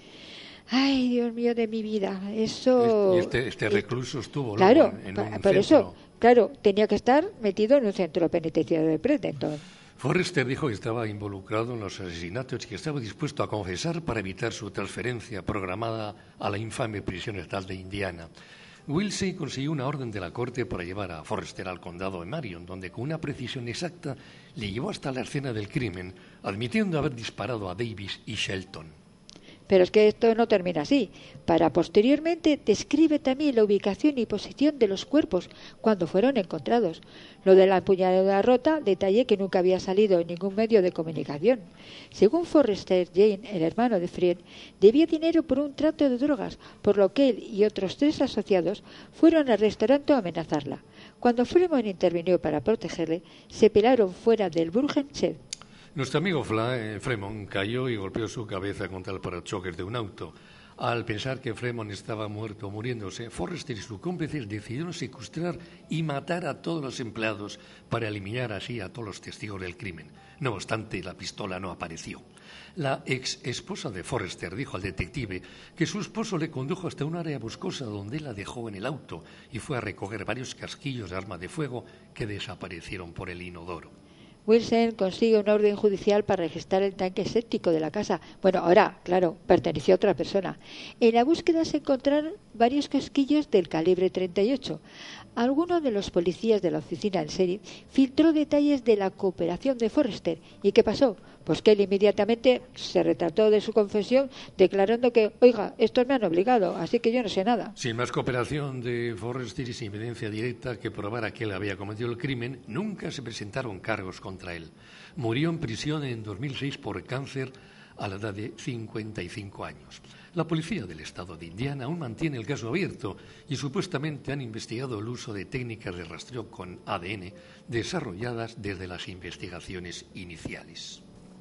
Ay, Dios mío de mi vida, eso... Y este, este recluso estuvo claro, en, en pa, un por centro. eso, claro, tenía que estar metido en un centro penitenciario de Predenton. Forrester dijo que estaba involucrado en los asesinatos y que estaba dispuesto a confesar para evitar su transferencia programada a la infame prisión estatal de Indiana. Wilsey consiguió una orden de la corte para llevar a Forrester al condado de Marion, donde con una precisión exacta le llevó hasta la escena del crimen, admitiendo haber disparado a Davis y Shelton. Pero es que esto no termina así. Para posteriormente describe también la ubicación y posición de los cuerpos cuando fueron encontrados. Lo de la empuñadura rota, detalle que nunca había salido en ningún medio de comunicación. Según Forrester, Jane, el hermano de Fried, debía dinero por un trato de drogas, por lo que él y otros tres asociados fueron al restaurante a amenazarla. Cuando Fremont intervino para protegerle, se pelaron fuera del Burgen Shed. Nuestro amigo Fla, eh, Fremont cayó y golpeó su cabeza contra el parachoques de un auto. Al pensar que Fremont estaba muerto o muriéndose, Forrester y sus cómplices decidieron secuestrar y matar a todos los empleados para eliminar así a todos los testigos del crimen. No obstante, la pistola no apareció. La ex esposa de Forrester dijo al detective que su esposo le condujo hasta un área boscosa donde la dejó en el auto y fue a recoger varios casquillos de arma de fuego que desaparecieron por el inodoro. Wilson consigue una orden judicial para registrar el tanque séptico de la casa. Bueno, ahora, claro, perteneció a otra persona. En la búsqueda se encontraron varios casquillos del calibre treinta y ocho. Alguno de los policías de la oficina del sheriff filtró detalles de la cooperación de Forrester. ¿Y qué pasó? Pues que él inmediatamente se retrató de su confesión declarando que, oiga, estos me han obligado, así que yo no sé nada. Sin más cooperación de Forrester y sin evidencia directa que probara que él había cometido el crimen, nunca se presentaron cargos contra él. Murió en prisión en dos mil seis por cáncer a la edad de cincuenta y cinco años. La policía del estado de Indiana aún mantiene el caso abierto y supuestamente han investigado el uso de técnicas de rastreo con A D N desarrolladas desde las investigaciones iniciales.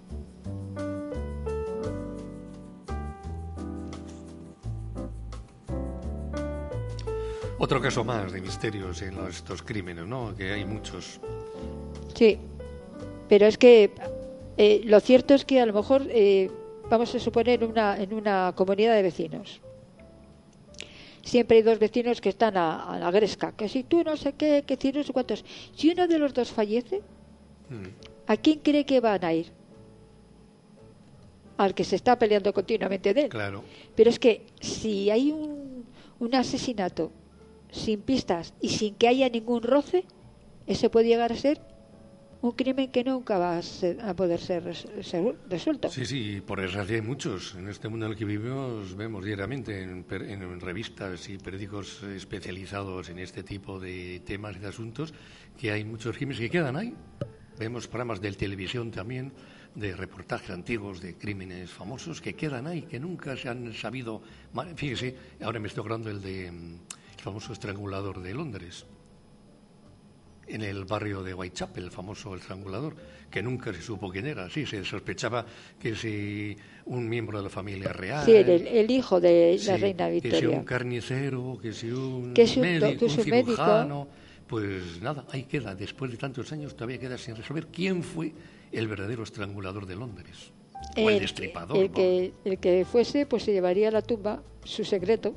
Otro caso más de misterios en los, estos crímenes, ¿no? Que hay muchos. Sí, pero es que eh, lo cierto es que a lo mejor eh, vamos a suponer una, en una comunidad de vecinos. Siempre hay dos vecinos que están a, a la gresca, que si tú no sé qué, que si no sé cuántos. Si uno de los dos fallece, mm. ¿a quién cree que van a ir? Al que se está peleando continuamente de él. Claro. Pero es que si hay un, un asesinato sin pistas y sin que haya ningún roce, ese puede llegar a ser un crimen que nunca va a, ser, a poder ser resuelto. Sí, sí, por desgracia hay muchos. En este mundo en el que vivimos vemos diariamente en, en revistas y periódicos especializados en este tipo de temas y de asuntos que hay muchos crímenes que quedan ahí. Vemos programas de televisión también, de reportajes antiguos de crímenes famosos que quedan ahí, que nunca se han sabido. Fíjese, ahora me estoy acordando el de el famoso estrangulador de Londres, en el barrio de Whitechapel, el famoso estrangulador, que nunca se supo quién era. Sí, se sospechaba que si un miembro de la familia real. Sí, el, el hijo de sí, la reina Victoria. Que si un carnicero, que si un, que si un, médico, un cirujano. Médico. Pues nada, ahí queda. Después de tantos años todavía queda sin resolver quién fue el verdadero estrangulador de Londres. O el, el destripador. El que, el que fuese, pues se llevaría a la tumba su secreto.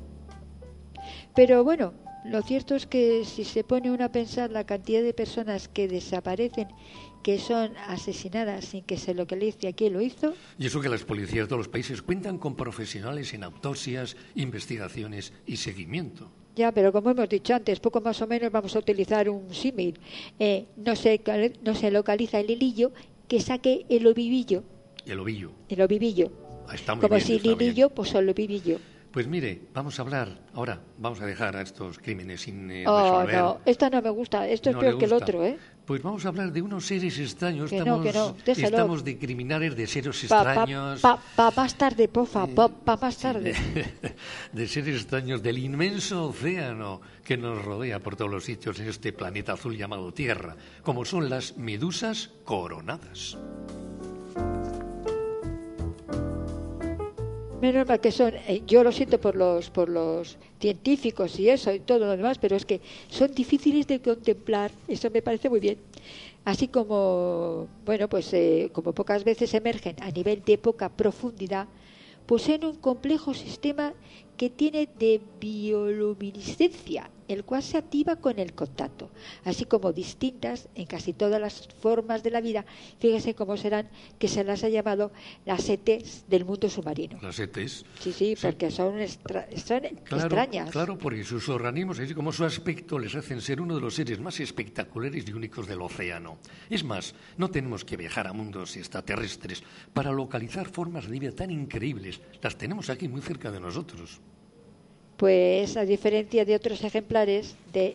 Pero bueno, lo cierto es que si se pone uno a pensar la cantidad de personas que desaparecen, que son asesinadas sin que se localice a quién lo hizo. Y eso que las policías de todos los países cuentan con profesionales en autopsias, investigaciones y seguimiento. Ya, pero como hemos dicho antes, poco más o menos vamos a utilizar un símil. Eh, no, se, no se localiza el hilillo que saque el ovivillo. El ovillo. El ovivillo. Ah, está muy como bien, si el hilillo, pues el ovivillo. Pues mire, vamos a hablar ahora, vamos a dejar a estos crímenes sin eh, oh, resolver. No, esta no me gusta, esto es no peor que el otro, ¿eh? Pues vamos a hablar de unos seres extraños. Que estamos, no, que no, déjalo. Estamos de criminales de seres pa, extraños. Pa, pa, pa más tarde, pofa, pa, pa más tarde. Sí, de, de seres extraños del inmenso océano que nos rodea por todos los sitios en este planeta azul llamado Tierra, como son las medusas coronadas. Menos mal que son, eh, yo lo siento por los por los científicos y eso y todo lo demás, pero es que son difíciles de contemplar, eso me parece muy bien. Así como, bueno, pues eh, como pocas veces emergen a nivel de poca profundidad, poseen un complejo sistema que tiene de bioluminiscencia, el cual se activa con el contacto, así como distintas en casi todas las formas de la vida. Fíjese cómo serán, que se las ha llamado las E Tes del mundo submarino. Las E Tes. Sí, sí, porque sí. son, extra, son claro, extrañas. Claro, porque sus organismos, así como su aspecto, les hacen ser uno de los seres más espectaculares y únicos del océano. Es más, no tenemos que viajar a mundos extraterrestres para localizar formas de vida tan increíbles. Las tenemos aquí muy cerca de nosotros. Pues a diferencia de otros ejemplares de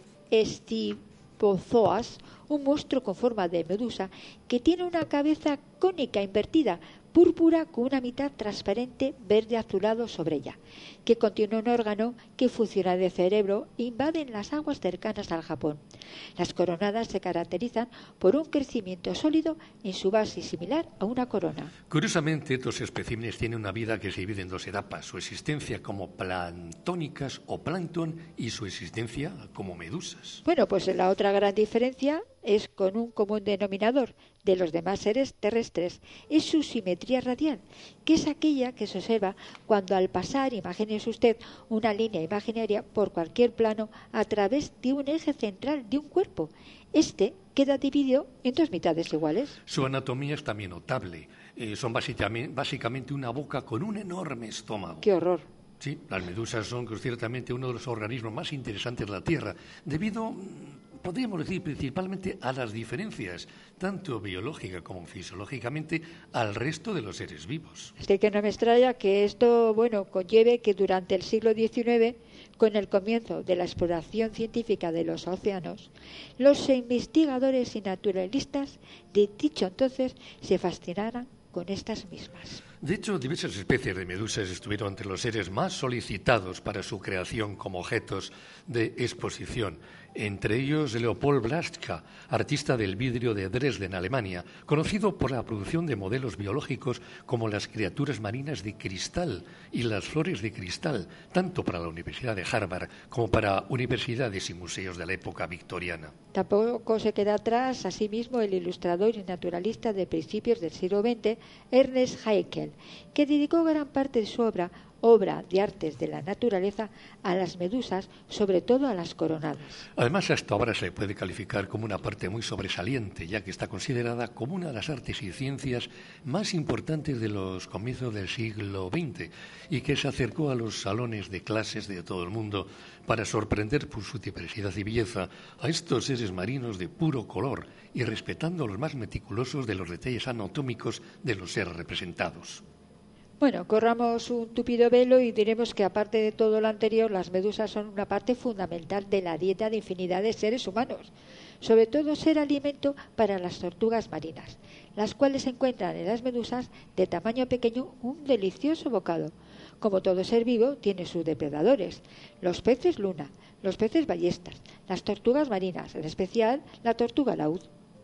Estipozoas, un monstruo con forma de medusa que tiene una cabeza cónica invertida, púrpura con una mitad transparente verde azulado sobre ella, que contiene un órgano que funciona de cerebro e invaden las aguas cercanas al Japón. Las coronadas se caracterizan por un crecimiento sólido en su base similar a una corona. Curiosamente, estos especímenes tienen una vida que se divide en dos etapas: su existencia como planctónicas o plancton y su existencia como medusas. Bueno, pues la otra gran diferencia es con un común denominador de los demás seres terrestres, es su simetría radial, que es aquella que se observa cuando al pasar, imagínese usted, una línea imaginaria por cualquier plano a través de un eje central de un cuerpo. Este queda dividido en dos mitades iguales. Su anatomía es también notable. Eh, son básicamente, básicamente una boca con un enorme estómago. ¡Qué horror! Sí, las medusas son ciertamente uno de los organismos más interesantes de la Tierra, debido, podríamos decir, principalmente a las diferencias, tanto biológica como fisiológicamente, al resto de los seres vivos. Así que no me extraña que esto, bueno, conlleve que durante el siglo diecinueve, con el comienzo de la exploración científica de los océanos, los investigadores y naturalistas de dicho entonces se fascinaran con estas mismas. De hecho, diversas especies de medusas estuvieron entre los seres más solicitados para su creación como objetos de exposición. Entre ellos, Leopold Blaschka, artista del vidrio de Dresden, Alemania, conocido por la producción de modelos biológicos como las criaturas marinas de cristal y las flores de cristal, tanto para la Universidad de Harvard como para universidades y museos de la época victoriana. Tampoco se queda atrás, asimismo, el ilustrador y naturalista de principios del siglo veinte, Ernest Haeckel, que dedicó gran parte de su obra, obra de artes de la naturaleza, a las medusas, sobre todo a las coronadas. Además, a esta obra se puede calificar como una parte muy sobresaliente, ya que está considerada como una de las artes y ciencias más importantes de los comienzos del siglo veinte y que se acercó a los salones de clases de todo el mundo para sorprender por su diversidad y belleza a estos seres marinos de puro color y respetando los más meticulosos de los detalles anatómicos de los seres representados. Bueno, corramos un tupido velo y diremos que aparte de todo lo anterior, las medusas son una parte fundamental de la dieta de infinidad de seres humanos, sobre todo ser alimento para las tortugas marinas, las cuales encuentran en las medusas de tamaño pequeño un delicioso bocado. Como todo ser vivo, tiene sus depredadores, los peces luna, los peces ballestas, las tortugas marinas, en especial la tortuga laúd.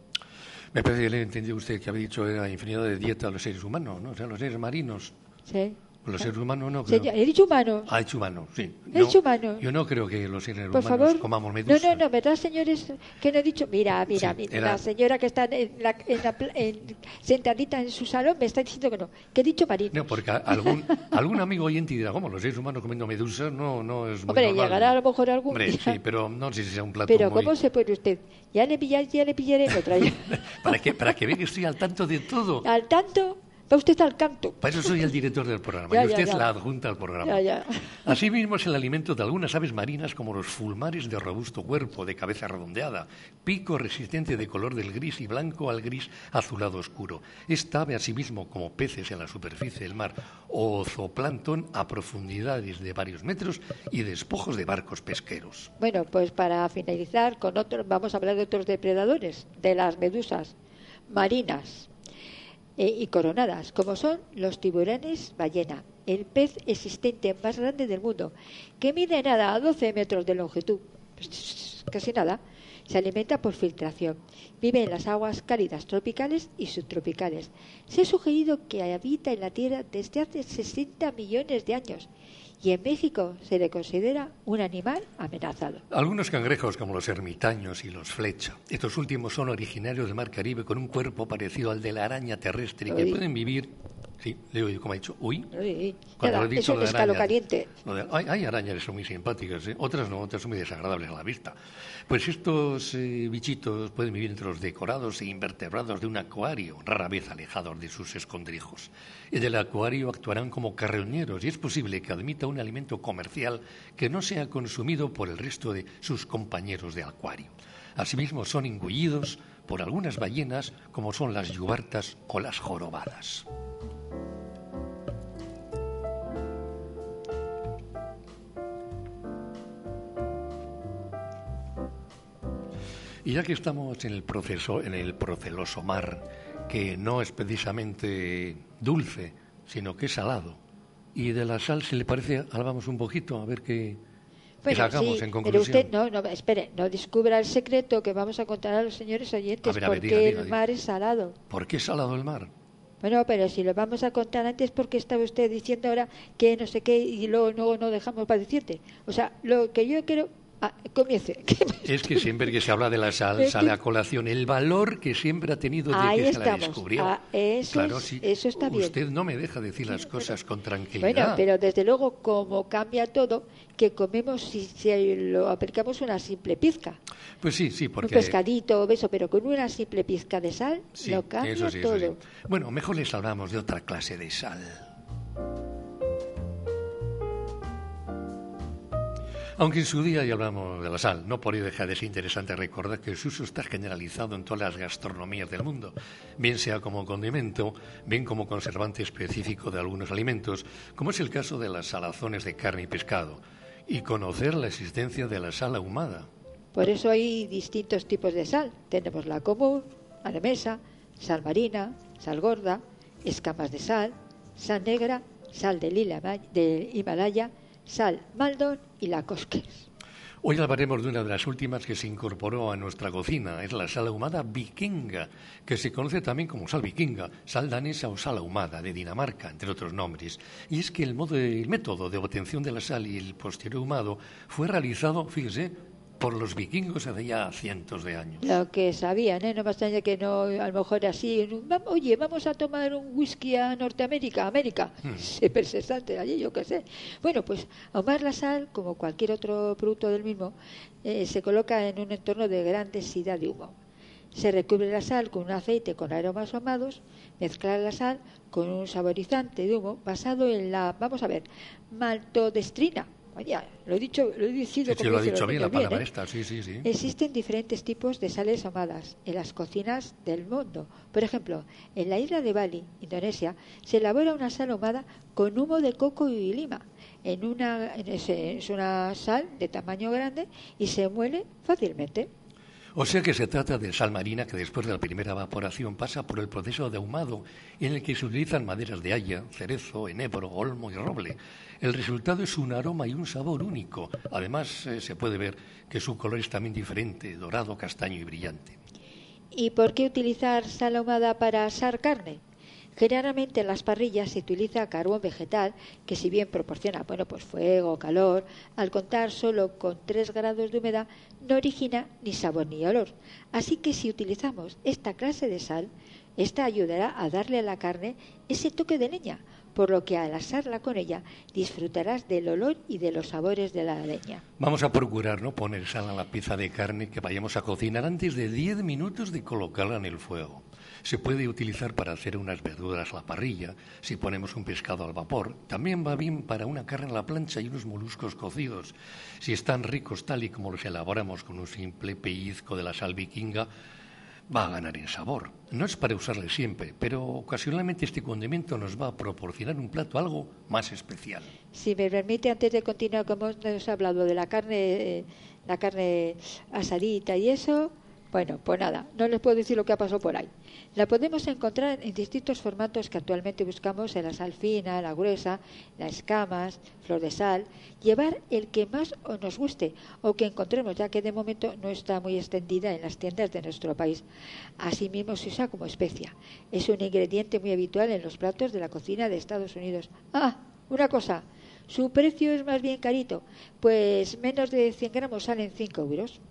Me parece que le entendió usted que había dicho era infinidad de dieta a los seres humanos, ¿no? O sea, los seres marinos. Sí. Los seres humanos no creo. He dicho humanos. Ah, he dicho humanos, sí. He dicho humanos. Yo no creo que los seres Por humanos favor. comamos medusas. No, no, no, ¿verdad, señores? Que no he dicho. Mira, mira, Sí, mira era- la señora que está en la, en la pla- en- sentadita en su salón me está diciendo que no, que he dicho marinos. No, porque a- algún, algún amigo oyente dirá, ¿cómo los seres humanos comiendo medusas? No, no es muy Hombre, normal. llegará a lo mejor algún Hombre, día. sí, pero no sé si sea un plato Pero muy... ¿cómo se puede usted? Ya le pillaré, ya le pillaré lo traigo. ¿Para qué? Para que vea que estoy al tanto de todo. Al tanto, va usted al canto. Para eso soy el director del programa Ya, y ya, usted ya. la adjunta al programa. Ya, ya. Asimismo es el alimento de algunas aves marinas como los fulmares de robusto cuerpo, de cabeza redondeada, pico resistente de color del gris y blanco al gris azulado oscuro. Esta ave asimismo como peces en la superficie del mar o zooplancton a profundidades de varios metros y despojos de barcos pesqueros. Bueno, pues para finalizar con otro, vamos a hablar de otros depredadores, de las medusas marinas eh, y coronadas, como son los tiburones ballena, el pez existente más grande del mundo, que mide nada a doce metros de longitud, pues, casi nada, Se alimenta por filtración. Vive en las aguas cálidas tropicales y subtropicales. Se ha sugerido que habita en la Tierra desde hace sesenta millones de años. Y en México se le considera un animal amenazado. Algunos cangrejos, como los ermitaños y los flecha, estos últimos son originarios del Mar Caribe con un cuerpo parecido al de la araña terrestre, Uy. que pueden vivir... Sí, leo yo como ha dicho. Uy. Uy, Cuando nada, he dicho es un lo de escalo arañas, caliente. lo de- hay, hay arañas que son muy simpáticas, ¿eh? Otras no, otras son muy desagradables a la vista. Pues estos eh, bichitos pueden vivir entre los decorados e invertebrados de un acuario, rara vez alejados de sus escondrijos. En el acuario actuarán como carroñeros y es posible que admita un alimento comercial que no sea consumido por el resto de sus compañeros de acuario. Asimismo, son engullidos por algunas ballenas, como son las yubartas o las jorobadas. Y ya que estamos en el proceso, en el proceloso mar, que no es precisamente dulce, sino que es salado, y de la sal, si le parece, hablamos un poquito, a ver qué, qué Bueno, sacamos sí, en pero conclusión. usted no, no, espere, no descubra el secreto que vamos a contar a los señores oyentes, A ver, a ver, porque diga, diga, el diga. mar es salado. ¿Por qué es salado el mar? Bueno, pero si lo vamos a contar antes, porque estaba usted diciendo ahora que no sé qué y luego no, no dejamos para decirte. O sea, lo que yo quiero... Ah, comience. Es que siempre que se habla de la sal, Es sale que- a colación el valor que siempre ha tenido desde Ahí que se la estamos. descubrió. Ah, eso claro, es- sí. eso está bien. Usted no me deja decir las cosas con tranquilidad. Bueno, pero desde luego, como cambia todo, que comemos si, si lo aplicamos una simple pizca. Pues sí, sí, Un porque... pescadito, beso, pero con una simple pizca de sal Sí, lo cambia eso sí, eso todo. sí. Bueno, mejor les hablamos de otra clase de sal. Aunque en su día ya hablamos de la sal, no por ello deja de ser interesante recordar que su uso está generalizado en todas las gastronomías del mundo, bien sea como condimento, bien como conservante específico de algunos alimentos, como es el caso de las salazones de carne y pescado, y conocer la existencia de la sal ahumada. Por eso hay distintos tipos de sal. Tenemos la común, la de mesa, sal marina, sal gorda, escamas de sal, sal negra, sal del Hila- del Himalaya, sal Maldon y la Cosquez. Hoy hablaremos de una de las últimas que se incorporó a nuestra cocina, es la sal ahumada vikinga, que se conoce también como sal vikinga, sal danesa o sal ahumada de Dinamarca, entre otros nombres. Y es que el, modo, el método de obtención de la sal y el posterior ahumado fue realizado, fíjese, por los vikingos hace ya cientos de años. Lo que sabían, ¿eh? No me extraña que no, a lo mejor así, en un- va- oye, vamos a tomar un whisky a Norteamérica, América, Hmm. siempre se salte allí, yo qué sé. Bueno, pues ahumar la sal, como cualquier otro producto del mismo, eh, se coloca en un entorno de gran densidad de humo. Se recubre la sal con un aceite con aromas ahumados, mezclar la sal con un saborizante de humo basado en la, vamos a ver, maltodestrina. Oye, lo he dicho, lo he dicho, Sí, sí, como lo ha dicen dicho los bien la niños, bien, palabra ¿eh? esta, sí, sí, sí. Existen diferentes tipos de sales ahumadas en las cocinas del mundo. Por ejemplo, en la isla de Bali, Indonesia, se elabora una sal ahumada con humo de coco y lima. En una, en ese- es una sal de tamaño grande y se muele fácilmente. O sea que se trata de sal marina que después de la primera evaporación pasa por el proceso de ahumado en el que se utilizan maderas de haya, cerezo, enebro, olmo y roble. El resultado es un aroma y un sabor único. Además, eh, se puede ver que su color es también diferente, dorado, castaño y brillante. ¿Y por qué utilizar sal ahumada para asar carne? Generalmente en las parrillas se utiliza carbón vegetal que, si bien proporciona bueno, pues fuego, calor, al contar solo con tres grados de humedad no origina ni sabor ni olor. Así que si utilizamos esta clase de sal, esta ayudará a darle a la carne ese toque de leña, por lo que al asarla con ella disfrutarás del olor y de los sabores de la leña. Vamos a procurar no poner sal a la pieza de carne que vayamos a cocinar antes de diez minutos de colocarla en el fuego. Se puede utilizar para hacer unas verduras a la parrilla, si ponemos un pescado al vapor. También va bien para una carne a la plancha y unos moluscos cocidos. Si están ricos tal y como los elaboramos con un simple pellizco de la sal vikinga, va a ganar en sabor. No es para usarle siempre, pero ocasionalmente este condimento nos va a proporcionar un plato algo más especial. Si me permite, antes de continuar, como hemos hablado de la carne, eh, la carne asadita y eso, Bueno, pues nada, no les puedo decir lo que ha pasado por ahí. La podemos encontrar en distintos formatos que actualmente buscamos en la sal fina, la gruesa, las escamas, flor de sal. Llevar el que más nos guste o que encontremos, ya que de momento no está muy extendida en las tiendas de nuestro país. Asimismo se usa como especia. Es un ingrediente muy habitual en los platos de la cocina de Estados Unidos. Ah, una cosa, su precio es más bien carito, pues menos de cien gramos salen cinco euros.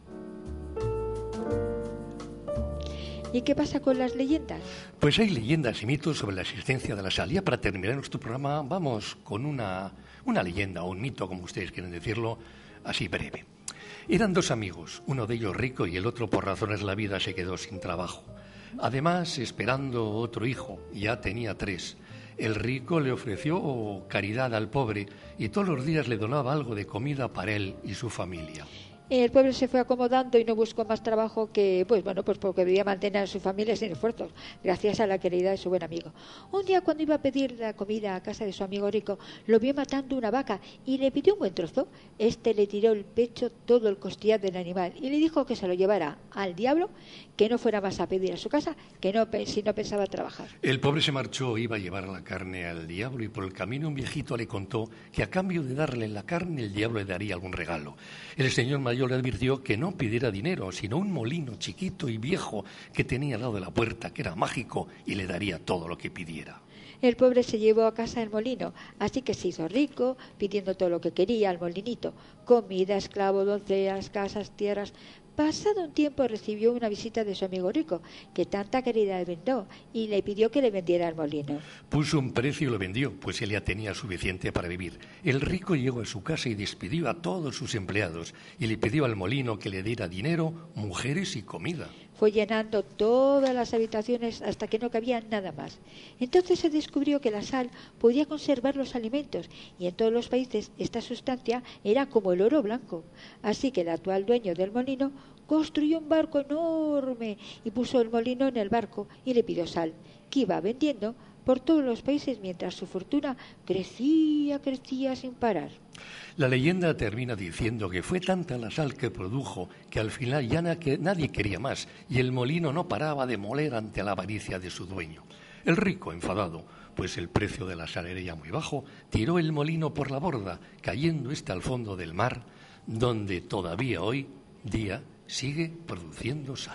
¿Y qué pasa con las leyendas? Pues hay leyendas y mitos sobre la existencia de la sal. Ya para terminar nuestro programa vamos con una, una leyenda o un mito, como ustedes quieren decirlo, así breve. Eran dos amigos, uno de ellos rico y el otro por razones de la vida se quedó sin trabajo. Además, esperando otro hijo, ya tenía tres. El rico le ofreció caridad al pobre y todos los días le donaba algo de comida para él y su familia. El pueblo se fue acomodando y no buscó más trabajo que, pues bueno, pues porque debía mantener a su familia sin esfuerzos, gracias a la caridad de su buen amigo. Un día, cuando iba a pedir la comida a casa de su amigo rico, lo vio matando una vaca y le pidió un buen trozo. Este le tiró el pecho, todo el costillar del animal, y le dijo que se lo llevara al diablo, que no fuera más a pedir a su casa, que no si no pensaba trabajar. El pobre se marchó, iba a llevar la carne al diablo, y por el camino un viejito le contó que a cambio de darle la carne, el diablo le daría algún regalo. El señor mayor le advirtió que no pidiera dinero, sino un molino chiquito y viejo que tenía al lado de la puerta, que era mágico y le daría todo lo que pidiera. El pobre se llevó a casa el molino, así que se hizo rico, pidiendo todo lo que quería al molinito: comida, esclavo, doncellas, casas, tierras. Pasado un tiempo recibió una visita de su amigo rico, que tanta caridad le brindó, y le pidió que le vendiera el molino. Puso un precio y lo vendió, pues él ya tenía suficiente para vivir. El rico llegó a su casa y despidió a todos sus empleados, y le pidió al molino que le diera dinero, mujeres y comida. Fue llenando todas las habitaciones hasta que no cabía nada más. Entonces se descubrió que la sal podía conservar los alimentos, y en todos los países esta sustancia era como el oro blanco. Así que el actual dueño del molino construyó un barco enorme y puso el molino en el barco y le pidió sal, que iba vendiendo por todos los países mientras su fortuna crecía, crecía sin parar. La leyenda termina diciendo que fue tanta la sal que produjo que al final ya nadie quería más, y el molino no paraba de moler ante la avaricia de su dueño. El rico, enfadado, pues el precio de la sal era ya muy bajo, tiró el molino por la borda, cayendo este al fondo del mar, donde todavía hoy día sigue produciendo sal.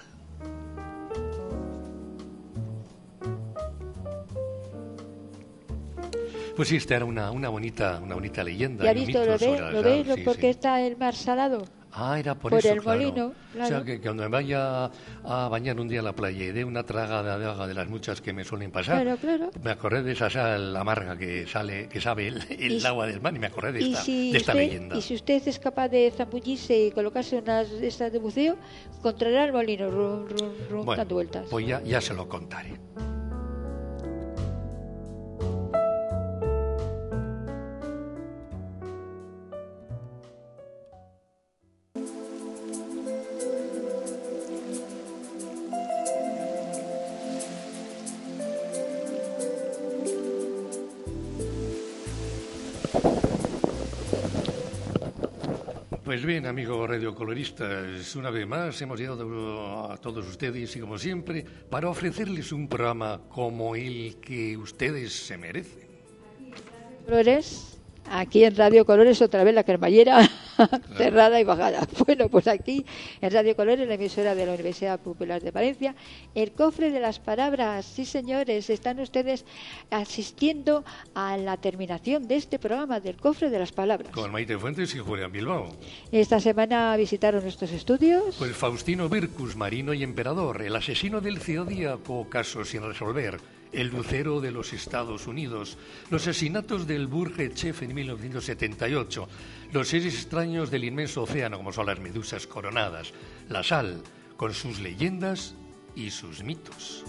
Pues sí, esta era una, una bonita una bonita leyenda. ¿Ya has visto lo de, lo de sí, por qué sí. está el mar salado? Ah, era por, por eso, el claro. molino, claro. O sea, que, que cuando me vaya a bañar un día a la playa y dé una tragada de agua de las muchas que me suelen pasar, claro, claro. me acordé de esa sal amarga que sale, que sabe el, el y, agua del mar, y me acordé de esta, si de esta usted, leyenda. Y si usted es capaz de zambullirse y colocarse unas estas de buceo, encontrará el molino rum, rum, rum, bueno, dando vueltas. Pues ya, ya se lo contaré. Pues bien, amigos radiocoloristas, una vez más hemos llegado a todos ustedes y como siempre para ofrecerles un programa como el que ustedes se merecen. Colores, aquí en Radio Colores otra vez la cremallera cerrada y bajada. Bueno, pues aquí en Radio Colores, la emisora de la Universidad Popular de Valencia, el cofre de las palabras. Sí, señores, están ustedes asistiendo a la terminación de este programa del cofre de las palabras. Con Maite Fuentes y Julián Bilbao. Esta semana visitaron nuestros estudios pues Faustino Vircus, marino y emperador, el asesino del Zodíaco, caso sin resolver, el lucero de los Estados Unidos, los asesinatos del Burge Chef en mil novecientos setenta y ocho, los seres extraños del inmenso océano, como son las medusas coronadas, la sal, con sus leyendas y sus mitos.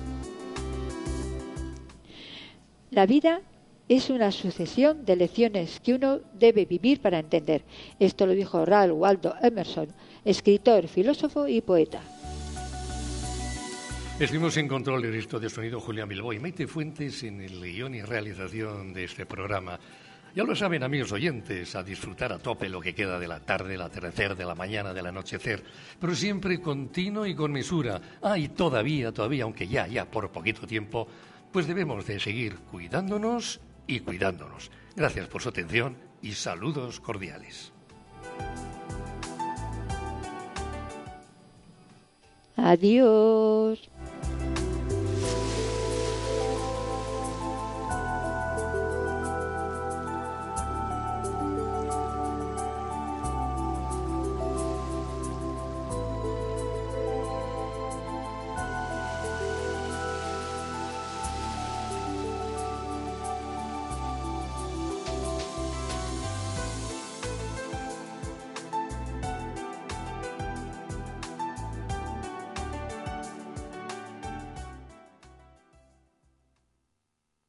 La vida es una sucesión de lecciones que uno debe vivir para entender. Esto lo dijo Ralph Waldo Emerson, escritor, filósofo y poeta. Estuvimos en control de registro de sonido Julián Bilbao y Maite Fuentes en el guión y realización de este programa. Ya lo saben, amigos oyentes, a disfrutar a tope lo que queda de la tarde, el atardecer, de la mañana, del anochecer, pero siempre continuo y con mesura. Ah, y todavía, todavía, aunque ya, ya por poquito tiempo, pues debemos de seguir cuidándonos y cuidándonos. Gracias por su atención y saludos cordiales. Adiós.